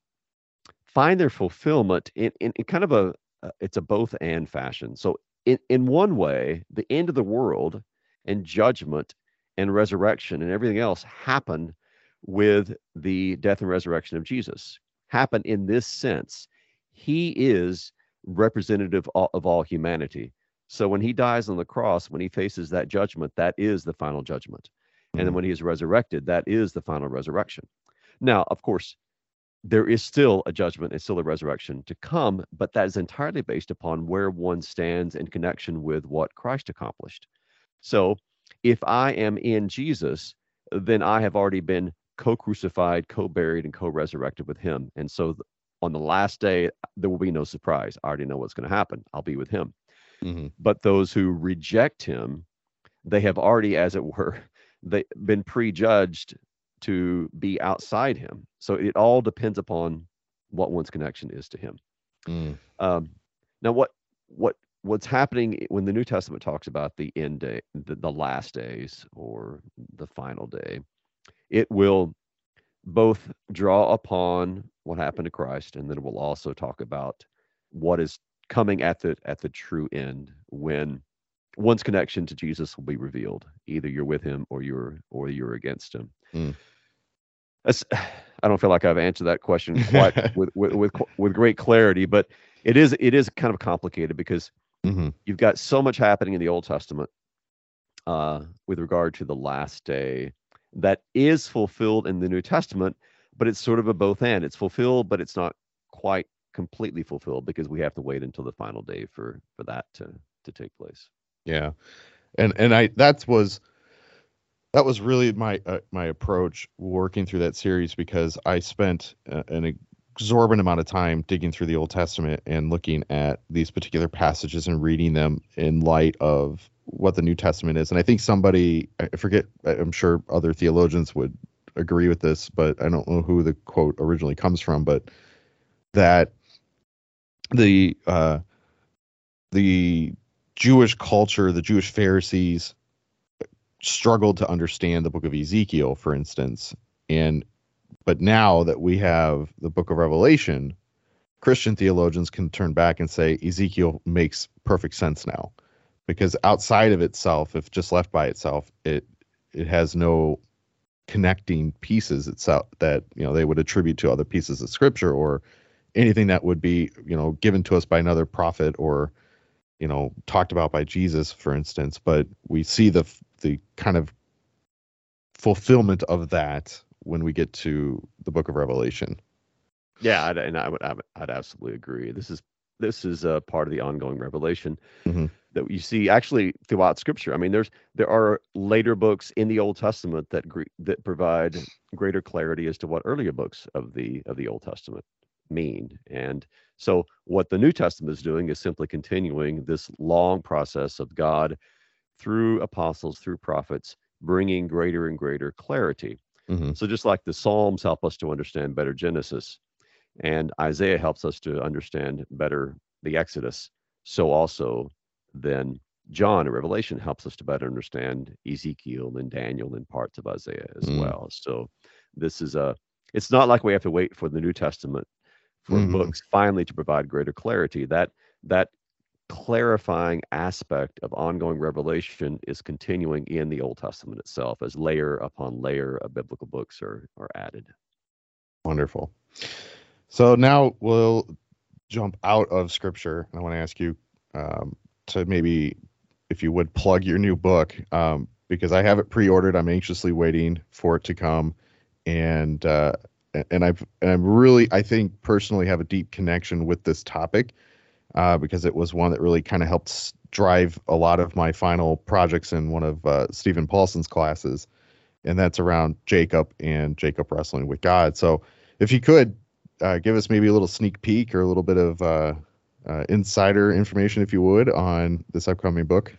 find their fulfillment in, in, in kind of a, uh, it's a both and fashion. So in, in one way, the end of the world and judgment and resurrection and everything else happen with the death and resurrection of Jesus. Happen in this sense. He is representative of, of all humanity. So when he dies on the cross, when he faces that judgment, that is the final judgment. Mm-hmm. And then when he is resurrected, that is the final resurrection. Now, of course, there is still a judgment and still a resurrection to come, but that is entirely based upon where one stands in connection with what Christ accomplished. So if I am in Jesus, then I have already been co-crucified, co-buried, and co-resurrected with him. And so th- on the last day, there will be no surprise. I already know what's going to happen. I'll be with him. Mm-hmm. But those who reject him, they have already, as it were, they been prejudged to be outside him. So it all depends upon what one's connection is to him. Mm. Um, now, what what what's happening when the New Testament talks about the end day, the, the last days, or the final day, it will both draw upon what happened to Christ, and then it will also talk about what is coming at the at the true end, when one's connection to Jesus will be revealed. Either you're with him or you're or you're against him. Mm. That's, I don't feel like I've answered that question quite with, with with with great clarity, but it is it is kind of complicated because mm-hmm. you've got so much happening in the Old Testament uh, with regard to the last day that is fulfilled in the New Testament, but it's sort of a both and. It's fulfilled, but it's not quite completely fulfilled because we have to wait until the final day for for that to to take place. Yeah, and and I that was. That was really my uh, my approach working through that series, because I spent uh, an exorbitant amount of time digging through the Old Testament and looking at these particular passages and reading them in light of what the New Testament is. And I think somebody, I forget, I'm sure other theologians would agree with this, but I don't know who the quote originally comes from, but that the uh, the Jewish culture, the Jewish Pharisees, struggled to understand the book of Ezekiel, for instance. And but now that we have the book of Revelation, Christian theologians can turn back and say Ezekiel makes perfect sense now, because outside of itself, if just left by itself, it it has no connecting pieces itself that, you know, they would attribute to other pieces of scripture or anything that would be, you know, given to us by another prophet or, you know, talked about by Jesus, for instance. But we see the the kind of fulfillment of that when we get to the book of Revelation. Yeah, I'd, and I would, I would, I'd absolutely agree. This is this is a part of the ongoing revelation Mhm. that you see actually throughout Scripture. I mean, there's there are later books in the Old Testament that gre- that provide greater clarity as to what earlier books of the of the Old Testament mean. And so, what the New Testament is doing is simply continuing this long process of God through apostles, through prophets, bringing greater and greater clarity. Mhm. So, just like the Psalms help us to understand better Genesis, and Isaiah helps us to understand better the Exodus, so also then John in Revelation helps us to better understand Ezekiel and Daniel and parts of Isaiah as Mm. well. So this is a, it's not like we have to wait for the New Testament for Mhm. books finally to provide greater clarity. That that clarifying aspect of ongoing revelation is continuing in the Old Testament itself as layer upon layer of biblical books are are added. Wonderful. So now we'll jump out of Scripture. I want to ask you um, to maybe, if you would, plug your new book, um, because I have it pre-ordered. I'm anxiously waiting for it to come, and uh, and I've and I'm really, I think personally, have a deep connection with this topic uh, because it was one that really kind of helped s- drive a lot of my final projects in one of uh, Stephen Paulson's classes, and that's around Jacob and Jacob wrestling with God. So if you could uh, give us maybe a little sneak peek or a little bit of uh, uh, insider information, if you would, on this upcoming book.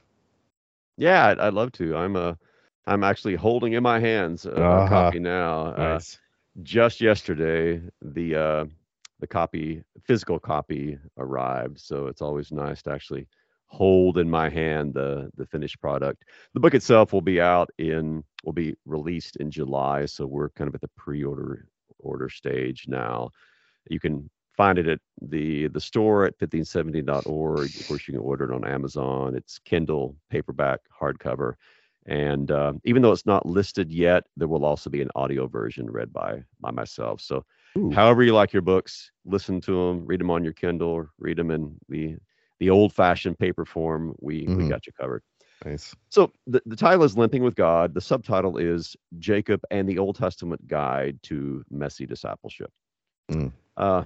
Yeah, I'd, I'd love to. I'm a, I'm actually holding in my hands a, a Uh-huh. copy now. Uh, Nice. just yesterday, the uh, the copy, physical copy, arrived. So it's always nice to actually hold in my hand the the finished product. The book itself will be out in, will be released in July. So we're kind of at the pre-order order stage now. You can find it at the the store at fifteen seventy dot org. Of course, you can order it on Amazon. It's Kindle, paperback, hardcover. And uh, even though it's not listed yet, there will also be an audio version read by by myself. So, Ooh. however you like your books, listen to them, read them on your Kindle, read them in the the old-fashioned paper form. We we Mhm. got you covered. Nice. So the, the title is Limping with God. The subtitle is Jacob and the Old Testament Guide to Messy Discipleship. Mm. Uh,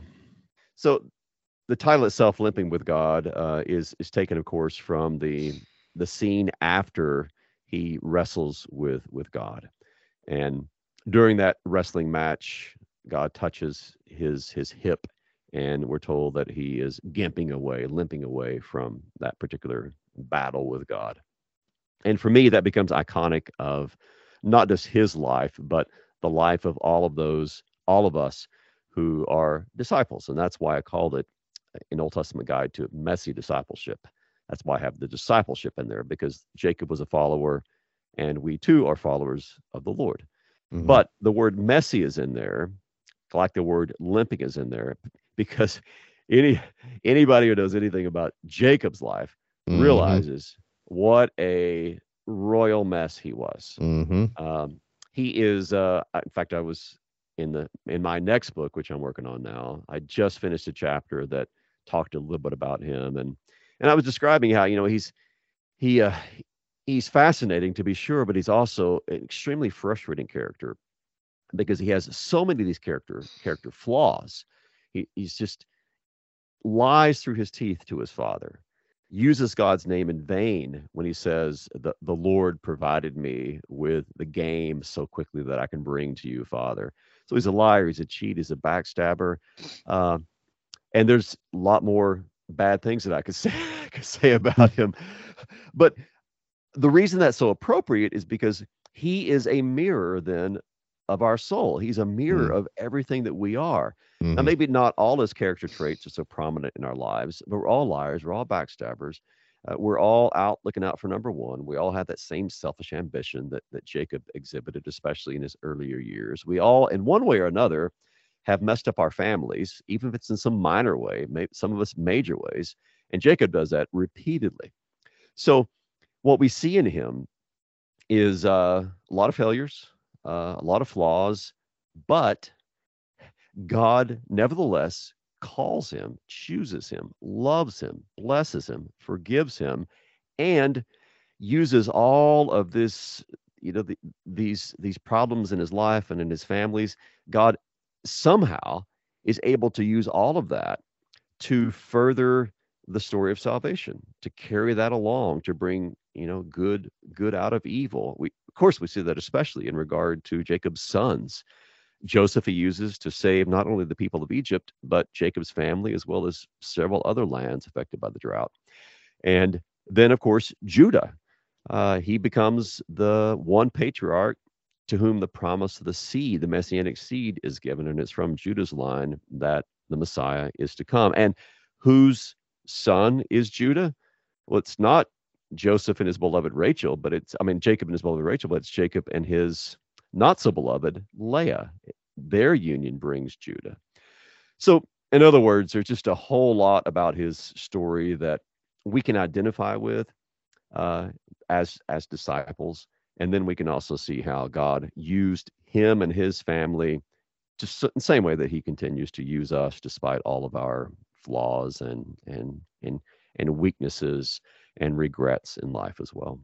so the title itself, "Limping with God," uh, is is taken, of course, from the the scene after he wrestles with with God, and during that wrestling match, God touches his his hip, and we're told that he is gimping away, limping away from that particular battle with God. And for me, that becomes iconic of not just his life, but the life of all of those, all of us who are disciples. And that's why I called it an Old Testament guide to messy discipleship. That's why I have the discipleship in there, because Jacob was a follower and we too are followers of the Lord. Mhm. But the word messy is in there, like the word limping is in there, because any anybody who knows anything about Jacob's life Mhm. realizes what a royal mess he was. Mhm. Um, he is, uh, I- in fact, I was in the in my next book, which I'm working on now. I just finished a chapter that talked a little bit about him, and and I was describing how, you know, he's he uh, he's fascinating to be sure, but he's also an extremely frustrating character because he has so many of these character character flaws. He he's just lies through his teeth to his father, uses God's name in vain when he says, the, the Lord provided me with the game so quickly that I can bring to you, Father. So he's a liar, he's a cheat, he's a backstabber. Uh, and there's a lot more bad things that I could say, I could say about him. But the reason that's so appropriate is because he is a mirror then of our soul. He's a mirror Mm. of everything that we are. Now, Mhm. maybe not all his character traits are so prominent in our lives, but we're all liars. We're all backstabbers. Uh, we're all out looking out for number one. We all have that same selfish ambition that that Jacob exhibited, especially in his earlier years. We all, in one way or another, have messed up our families, even if it's in some minor way, maybe some of us major ways. And Jacob does that repeatedly. So what we see in him is uh, a lot of failures, uh, a lot of flaws, but God nevertheless calls him, chooses him, loves him, blesses him, forgives him, and uses all of this, you know, the, these these problems in his life and in his families. God somehow is able to use all of that to further the story of salvation, to carry that along, to bring, you know, good good out of evil. We, of course, we see that especially in regard to Jacob's sons. Joseph he uses to save not only the people of Egypt, but Jacob's family, as well as several other lands affected by the drought. And then, of course, Judah. Uh, he becomes the one patriarch to whom the promise of the seed, the messianic seed, is given. And it's from Judah's line that the Messiah is to come. And whose son is Judah? Well, it's not Joseph and his beloved Rachel, but it's, I mean, Jacob and his beloved Rachel, but it's Jacob and his not so beloved Leah. Their union brings Judah. So, in other words, there's just a whole lot about his story that we can identify with uh, as as disciples, and then we can also see how God used him and his family, just in the same way that He continues to use us, despite all of our flaws and and and and weaknesses and regrets in life as well.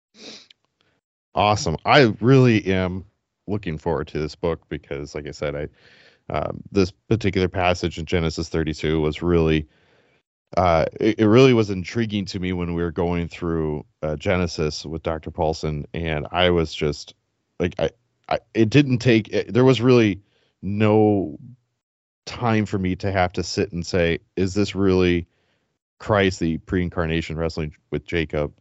Awesome. I really am looking forward to this book because, like I said, I um, this particular passage in Genesis thirty-two was really, uh, it, it really was intriguing to me when we were going through uh, Genesis with Doctor Paulson, and I was just like, I, I it didn't take, it, there was really no time for me to have to sit and say, is this really Christ, the pre-incarnation, wrestling with Jacob?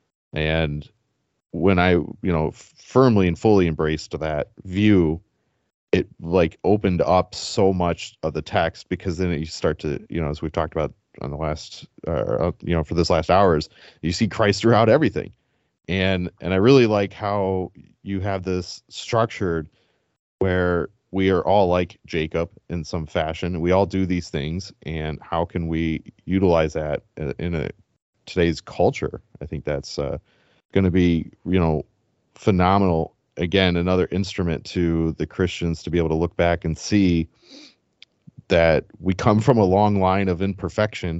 And when I, you know, firmly and fully embraced that view, it like opened up so much of the text, because then you start to, you know, as we've talked about on the last, uh, you know, for this last hours, you see Christ throughout everything. And, and I really like how you have this structured where we are all like Jacob in some fashion. We all do these things, and how can we utilize that in a today's culture? I think that's uh, going to be, you know, phenomenal. Again, another instrument to the Christians to be able to look back and see that we come from a long line of imperfection,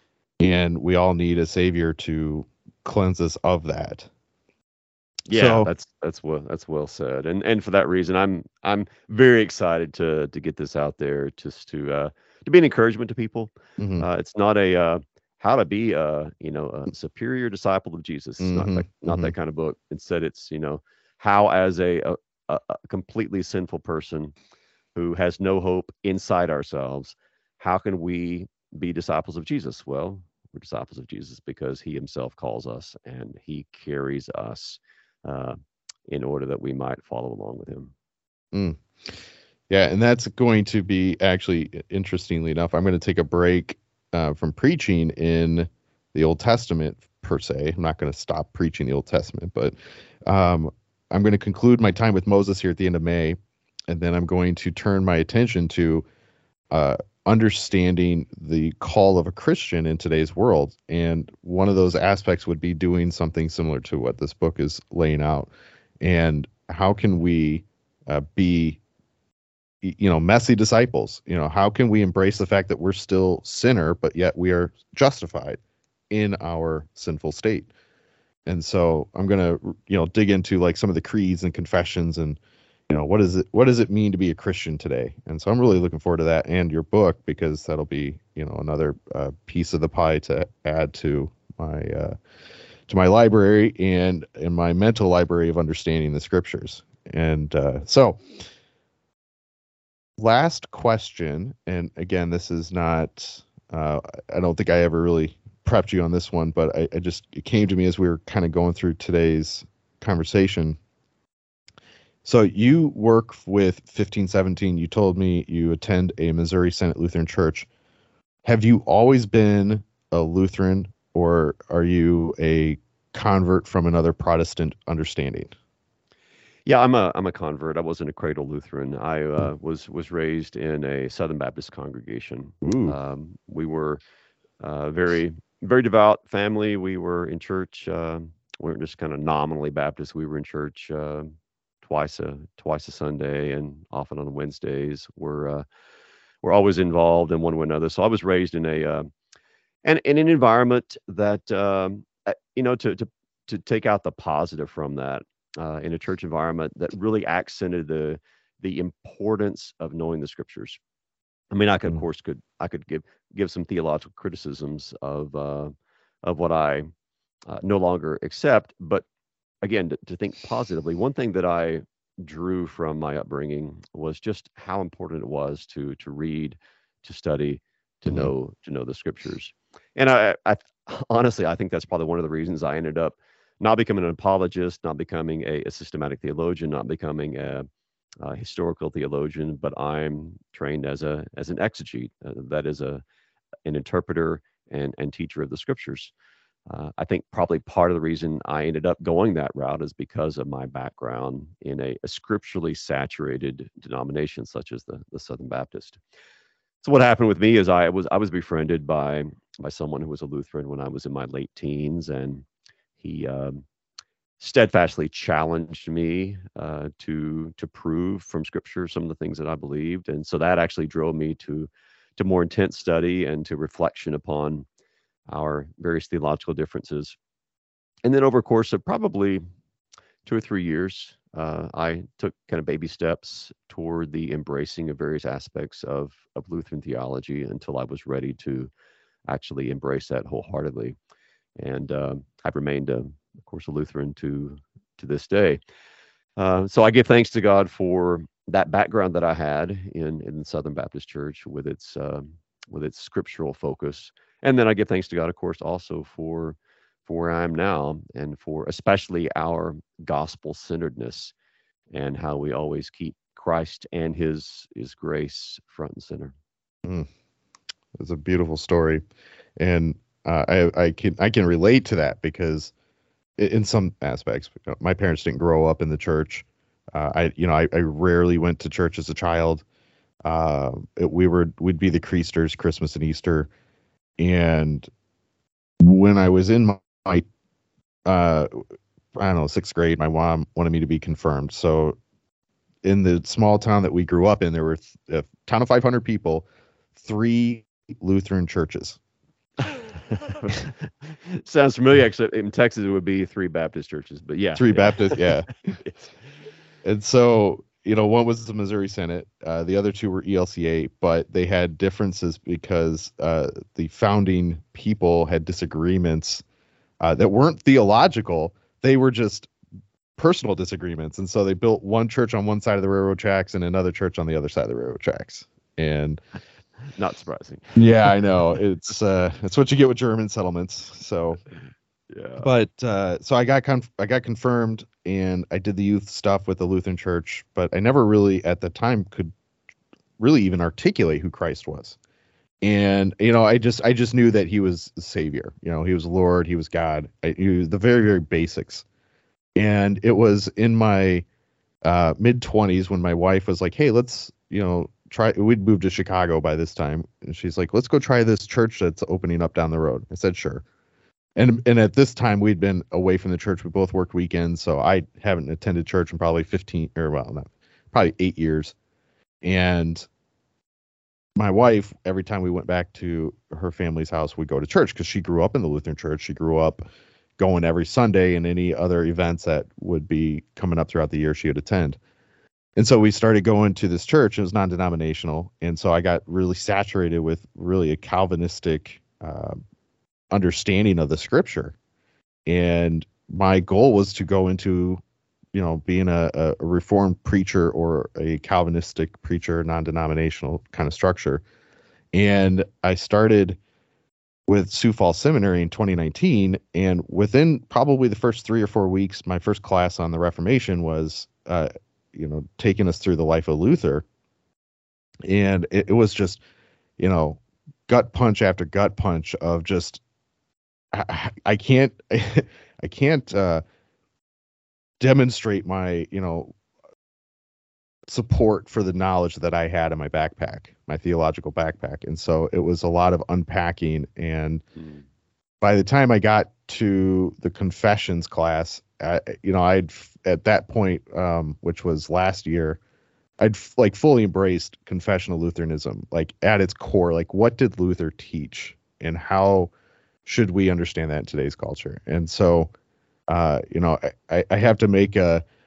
and we all need a savior to cleanse us of that. Yeah, so, that's that's well that's well said, and and for that reason, I'm I'm very excited to to get this out there, just to uh, to be an encouragement to people. Mm-hmm. Uh, it's not a uh, how to be a you know a superior disciple of Jesus. It's mm-hmm. not that, not mm-hmm. that kind of book. Instead, it's you know how as a, a a completely sinful person who has no hope inside ourselves, how can we be disciples of Jesus? Well, we're disciples of Jesus because He Himself calls us, and He carries us Uh, in order that we might follow along with Him. Mm. Yeah, and that's going to be actually, interestingly enough, I'm going to take a break uh, from preaching in the Old Testament per se. I'm not going to stop preaching the Old Testament, but um, I'm going to conclude my time with Moses here at the end of May, and then I'm going to turn my attention to uh, understanding the call of a Christian in today's world. And one of those aspects would be doing something similar to what this book is laying out. And how can we uh, be, you know, messy disciples? You know, how can we embrace the fact that we're still sinner, but yet we are justified in our sinful state? And so I'm going to, you know, dig into like some of the creeds and confessions, and you know, what is it, what does it mean to be a Christian today? And so I'm really looking forward to that, and your book, because that'll be, you know, another uh, piece of the pie to add to my, uh, to my library and in my mental library of understanding the scriptures. And uh, so last question. And again, this is not, uh, I don't think I ever really prepped you on this one, but I, I just, it came to me as we were kind of going through today's conversation. So you work with fifteen seventeen. You told me you attend a Missouri Synod Lutheran Church. Have you always been a Lutheran, or are you a convert from another Protestant understanding? Yeah, I'm a I'm a convert. I wasn't a cradle Lutheran. I uh, was was raised in a Southern Baptist congregation. Um, we were uh, very very devout family. We were in church. Uh, we weren't just kind of nominally Baptist. We were in church Uh, twice a twice a Sunday, and often on Wednesdays. We're uh, we're always involved in one way or another. So I was raised in a uh, and in an environment that um, you know to to to take out the positive from that, uh, in a church environment that really accented the the importance of knowing the scriptures. I mean, I could, of Mm. course, could I could give give some theological criticisms of uh, of what I uh, no longer accept, but again, to, to think positively, one thing that I drew from my upbringing was just how important it was to to read, to study, to Mhm. know to know the scriptures. And I, I honestly, I think that's probably one of the reasons I ended up not becoming an apologist, not becoming a, a systematic theologian, not becoming a, a historical theologian, but I'm trained as a as an exegete, uh, that is a an interpreter and and teacher of the scriptures. Uh, I think probably part of the reason I ended up going that route is because of my background in a, a scripturally saturated denomination such as the, the Southern Baptist. So what happened with me is I was I was befriended by by someone who was a Lutheran when I was in my late teens, and he um, steadfastly challenged me uh, to to prove from Scripture some of the things that I believed, and so that actually drove me to to more intense study and to reflection upon our various theological differences. And then over a course of probably two or three years, uh, I took kind of baby steps toward the embracing of various aspects of, of Lutheran theology until I was ready to actually embrace that wholeheartedly. And uh, I've remained, uh, of course, a Lutheran to to this day. Uh, so I give thanks to God for that background that I had in in the Southern Baptist Church with its um, with its scriptural focus, and then I give thanks to God, of course, also for for where I am now, and for especially our gospel centeredness and how we always keep Christ and His His grace front and center. Mm. It's a beautiful story, and uh, I I can I can relate to that because i- in some aspects, you know, my parents didn't grow up in the church. Uh, I you know I, I rarely went to church as a child. Uh, it- we were we'd be the Creasters Christmas and Easter, and when I was in my, my uh, I don't know sixth grade, my mom wanted me to be confirmed. So in the small town that we grew up in, there were th- a town of five hundred people, three Lutheran churches. Sounds familiar, except in Texas it would be three Baptist churches, but yeah, Three yeah. Baptist, yeah. And so, you know, one was the Missouri Synod, uh, the other two were E L C A, but they had differences because uh, the founding people had disagreements uh, that weren't theological. They were just personal disagreements. And so they built one church on one side of the railroad tracks and another church on the other side of the railroad tracks. And Not surprising. yeah, I know. It's uh, it's what you get with German settlements. So Yeah. but uh, so I got conf- I got confirmed, and I did the youth stuff with the Lutheran Church, but I never really at the time could really even articulate who Christ was. And you know, I just I just knew that he was the Savior. You know, he was Lord, he was God. I knew the very very basics. And it was in my uh, mid twenties when my wife was like, "Hey, let's you know try." We'd moved to Chicago by this time, and she's like, "Let's go try this church that's opening up down the road." I said, "Sure." And and at this time we'd been away from the church. We both worked weekends, so I haven't attended church in probably fifteen or well, not probably eight years. And my wife, every time we went back to her family's house, we'd go to church because she grew up in the Lutheran church. She grew up going every Sunday and any other events that would be coming up throughout the year she would attend. And so we started going to this church. It was non-denominational, and so I got really saturated with really a Calvinistic uh, understanding of the scripture. And my goal was to go into, you know, being a, a Reformed preacher or a Calvinistic preacher, non-denominational kind of structure. And I started with Sioux Falls Seminary in twenty nineteen. And within probably the first three or four weeks, my first class on the Reformation was, uh, you know, taking us through the life of Luther. And it, it was just, you know, gut punch after gut punch of just, I, I can't, I can't uh, demonstrate my, you know, support for the knowledge that I had in my backpack, my theological backpack. And so it was a lot of unpacking. And Mm. by the time I got to the confessions class, I, you know, I'd at that point, um, which was last year, I'd f- like fully embraced confessional Lutheranism, like at its core. Like, what did Luther teach, and how should we understand that in today's culture? And so, uh, you know, I, I have to make a,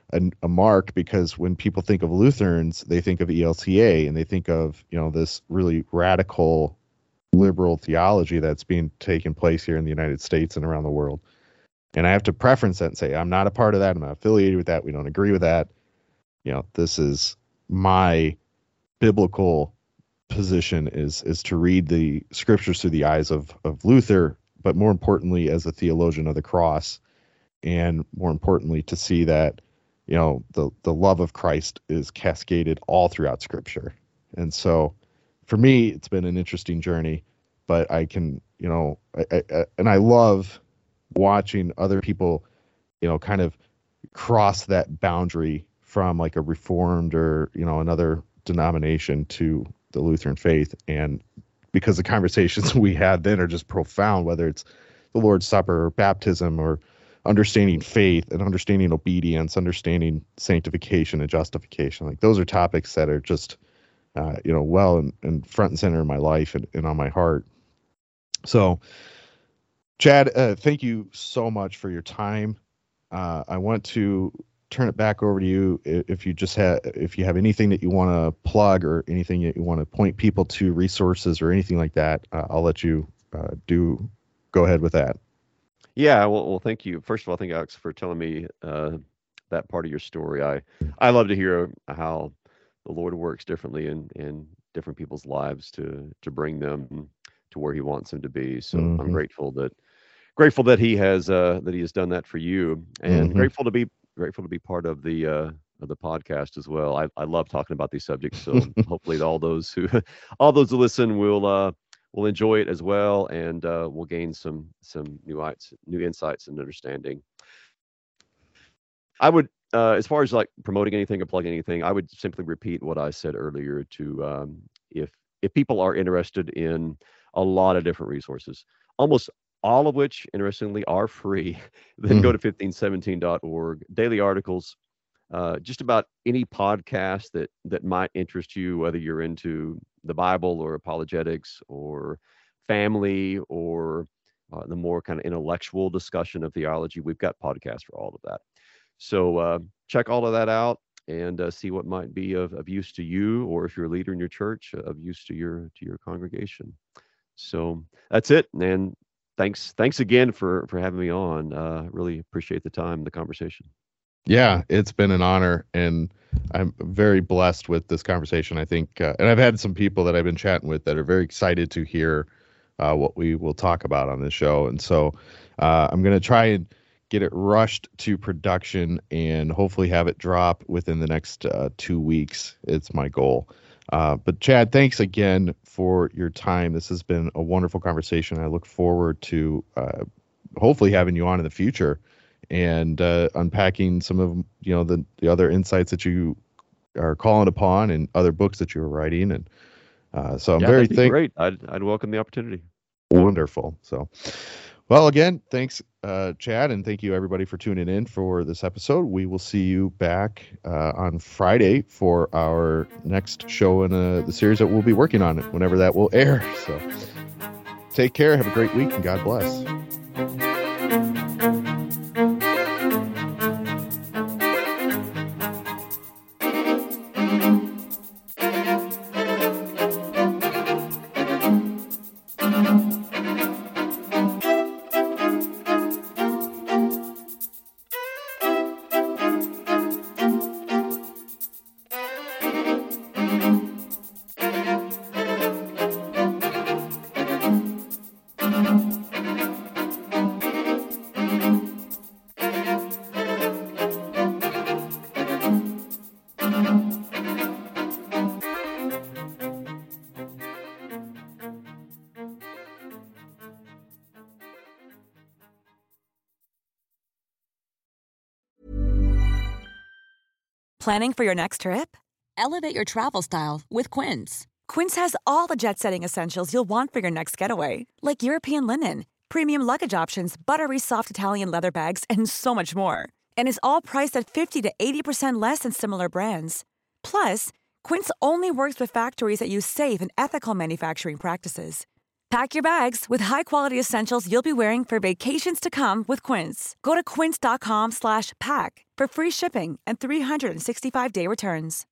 a, a mark, because when people think of Lutherans, they think of E L C A and they think of, you know, this really radical liberal theology that's being taken place here in the United States and around the world. And I have to preference that and say, I'm not a part of that. I'm not affiliated with that. We don't agree with that. You know, this is my biblical position is, is to read the scriptures through the eyes of, of Luther, but more importantly, as a theologian of the cross, and more importantly, to see that, you know, the, the love of Christ is cascaded all throughout scripture. And so for me, it's been an interesting journey, but I can, you know, I, I, and I love watching other people, you know, kind of cross that boundary from like a Reformed or, you know, another denomination to the Lutheran faith. And because the conversations we had then are just profound, whether it's the Lord's Supper or baptism or understanding faith and understanding obedience, understanding sanctification and justification. Like those are topics that are just, uh, you know, well and, and front and center in my life and, and on my heart. So Chad, uh, thank you so much for your time. Uh, I want to turn it back over to you. If you just have, if you have anything that you want to plug or anything that you want to point people to, resources or anything like that, uh, I'll let you uh, do. Go ahead with that. Yeah, well, well, thank you. First of all, thank you, Alex, for telling me uh, that part of your story. I I love to hear how the Lord works differently in in different people's lives to to bring them to where He wants them to be. So Mm-hmm. I'm grateful that grateful that He has uh, that He has done that for you, and Mm-hmm. grateful to be grateful to be part of the uh, of the podcast as well. I I love talking about these subjects, so hopefully all those who all those who listen will uh, will enjoy it as well, and uh, we'll gain some some new insights, new insights and understanding. I would, uh, as far as like promoting anything or plugging anything, I would simply repeat what I said earlier. To um, if if people are interested in a lot of different resources, almost all of which, interestingly, are free, then Mm-hmm. go to fifteen seventeen dot org. Daily articles, uh, just about any podcast that that might interest you, whether you're into the Bible or apologetics or family or uh, the more kind of intellectual discussion of theology. We've got podcasts for all of that. So uh, check all of that out and uh, see what might be of, of use to you, or if you're a leader in your church, of use to your to your congregation. So that's it. And thanks thanks again for for having me on. Uh, really appreciate the time, the conversation. Yeah, it's been an honor, and I'm very blessed with this conversation. I think, uh, and I've had some people that I've been chatting with that are very excited to hear uh, what we will talk about on this show. And so uh, I'm going to try and get it rushed to production and hopefully have it drop within the next uh, two weeks. It's my goal. Uh, but Chad, thanks again for your time. This has been a wonderful conversation. I look forward to uh, hopefully having you on in the future and uh, unpacking some of, you know, the, the other insights that you are calling upon and other books that you were writing. And uh, so I'm yeah, very that'd be thankful. great. I'd, I'd welcome the opportunity. Wonderful. So, well, again, thanks, uh, Chad, and thank you everybody for tuning in for this episode. We will see you back uh, on Friday for our next show in uh, the series that we'll be working on, whenever that will air. So take care, have a great week, and God bless. Planning for your next trip? Elevate your travel style with Quince. Quince has all the jet-setting essentials you'll want for your next getaway, like European linen, premium luggage options, buttery soft Italian leather bags, and so much more. And is all priced at fifty to eighty percent less than similar brands. Plus, Quince only works with factories that use safe and ethical manufacturing practices. Pack your bags with high-quality essentials you'll be wearing for vacations to come with Quince. Go to quince.com slash pack for free shipping and three sixty-five day returns.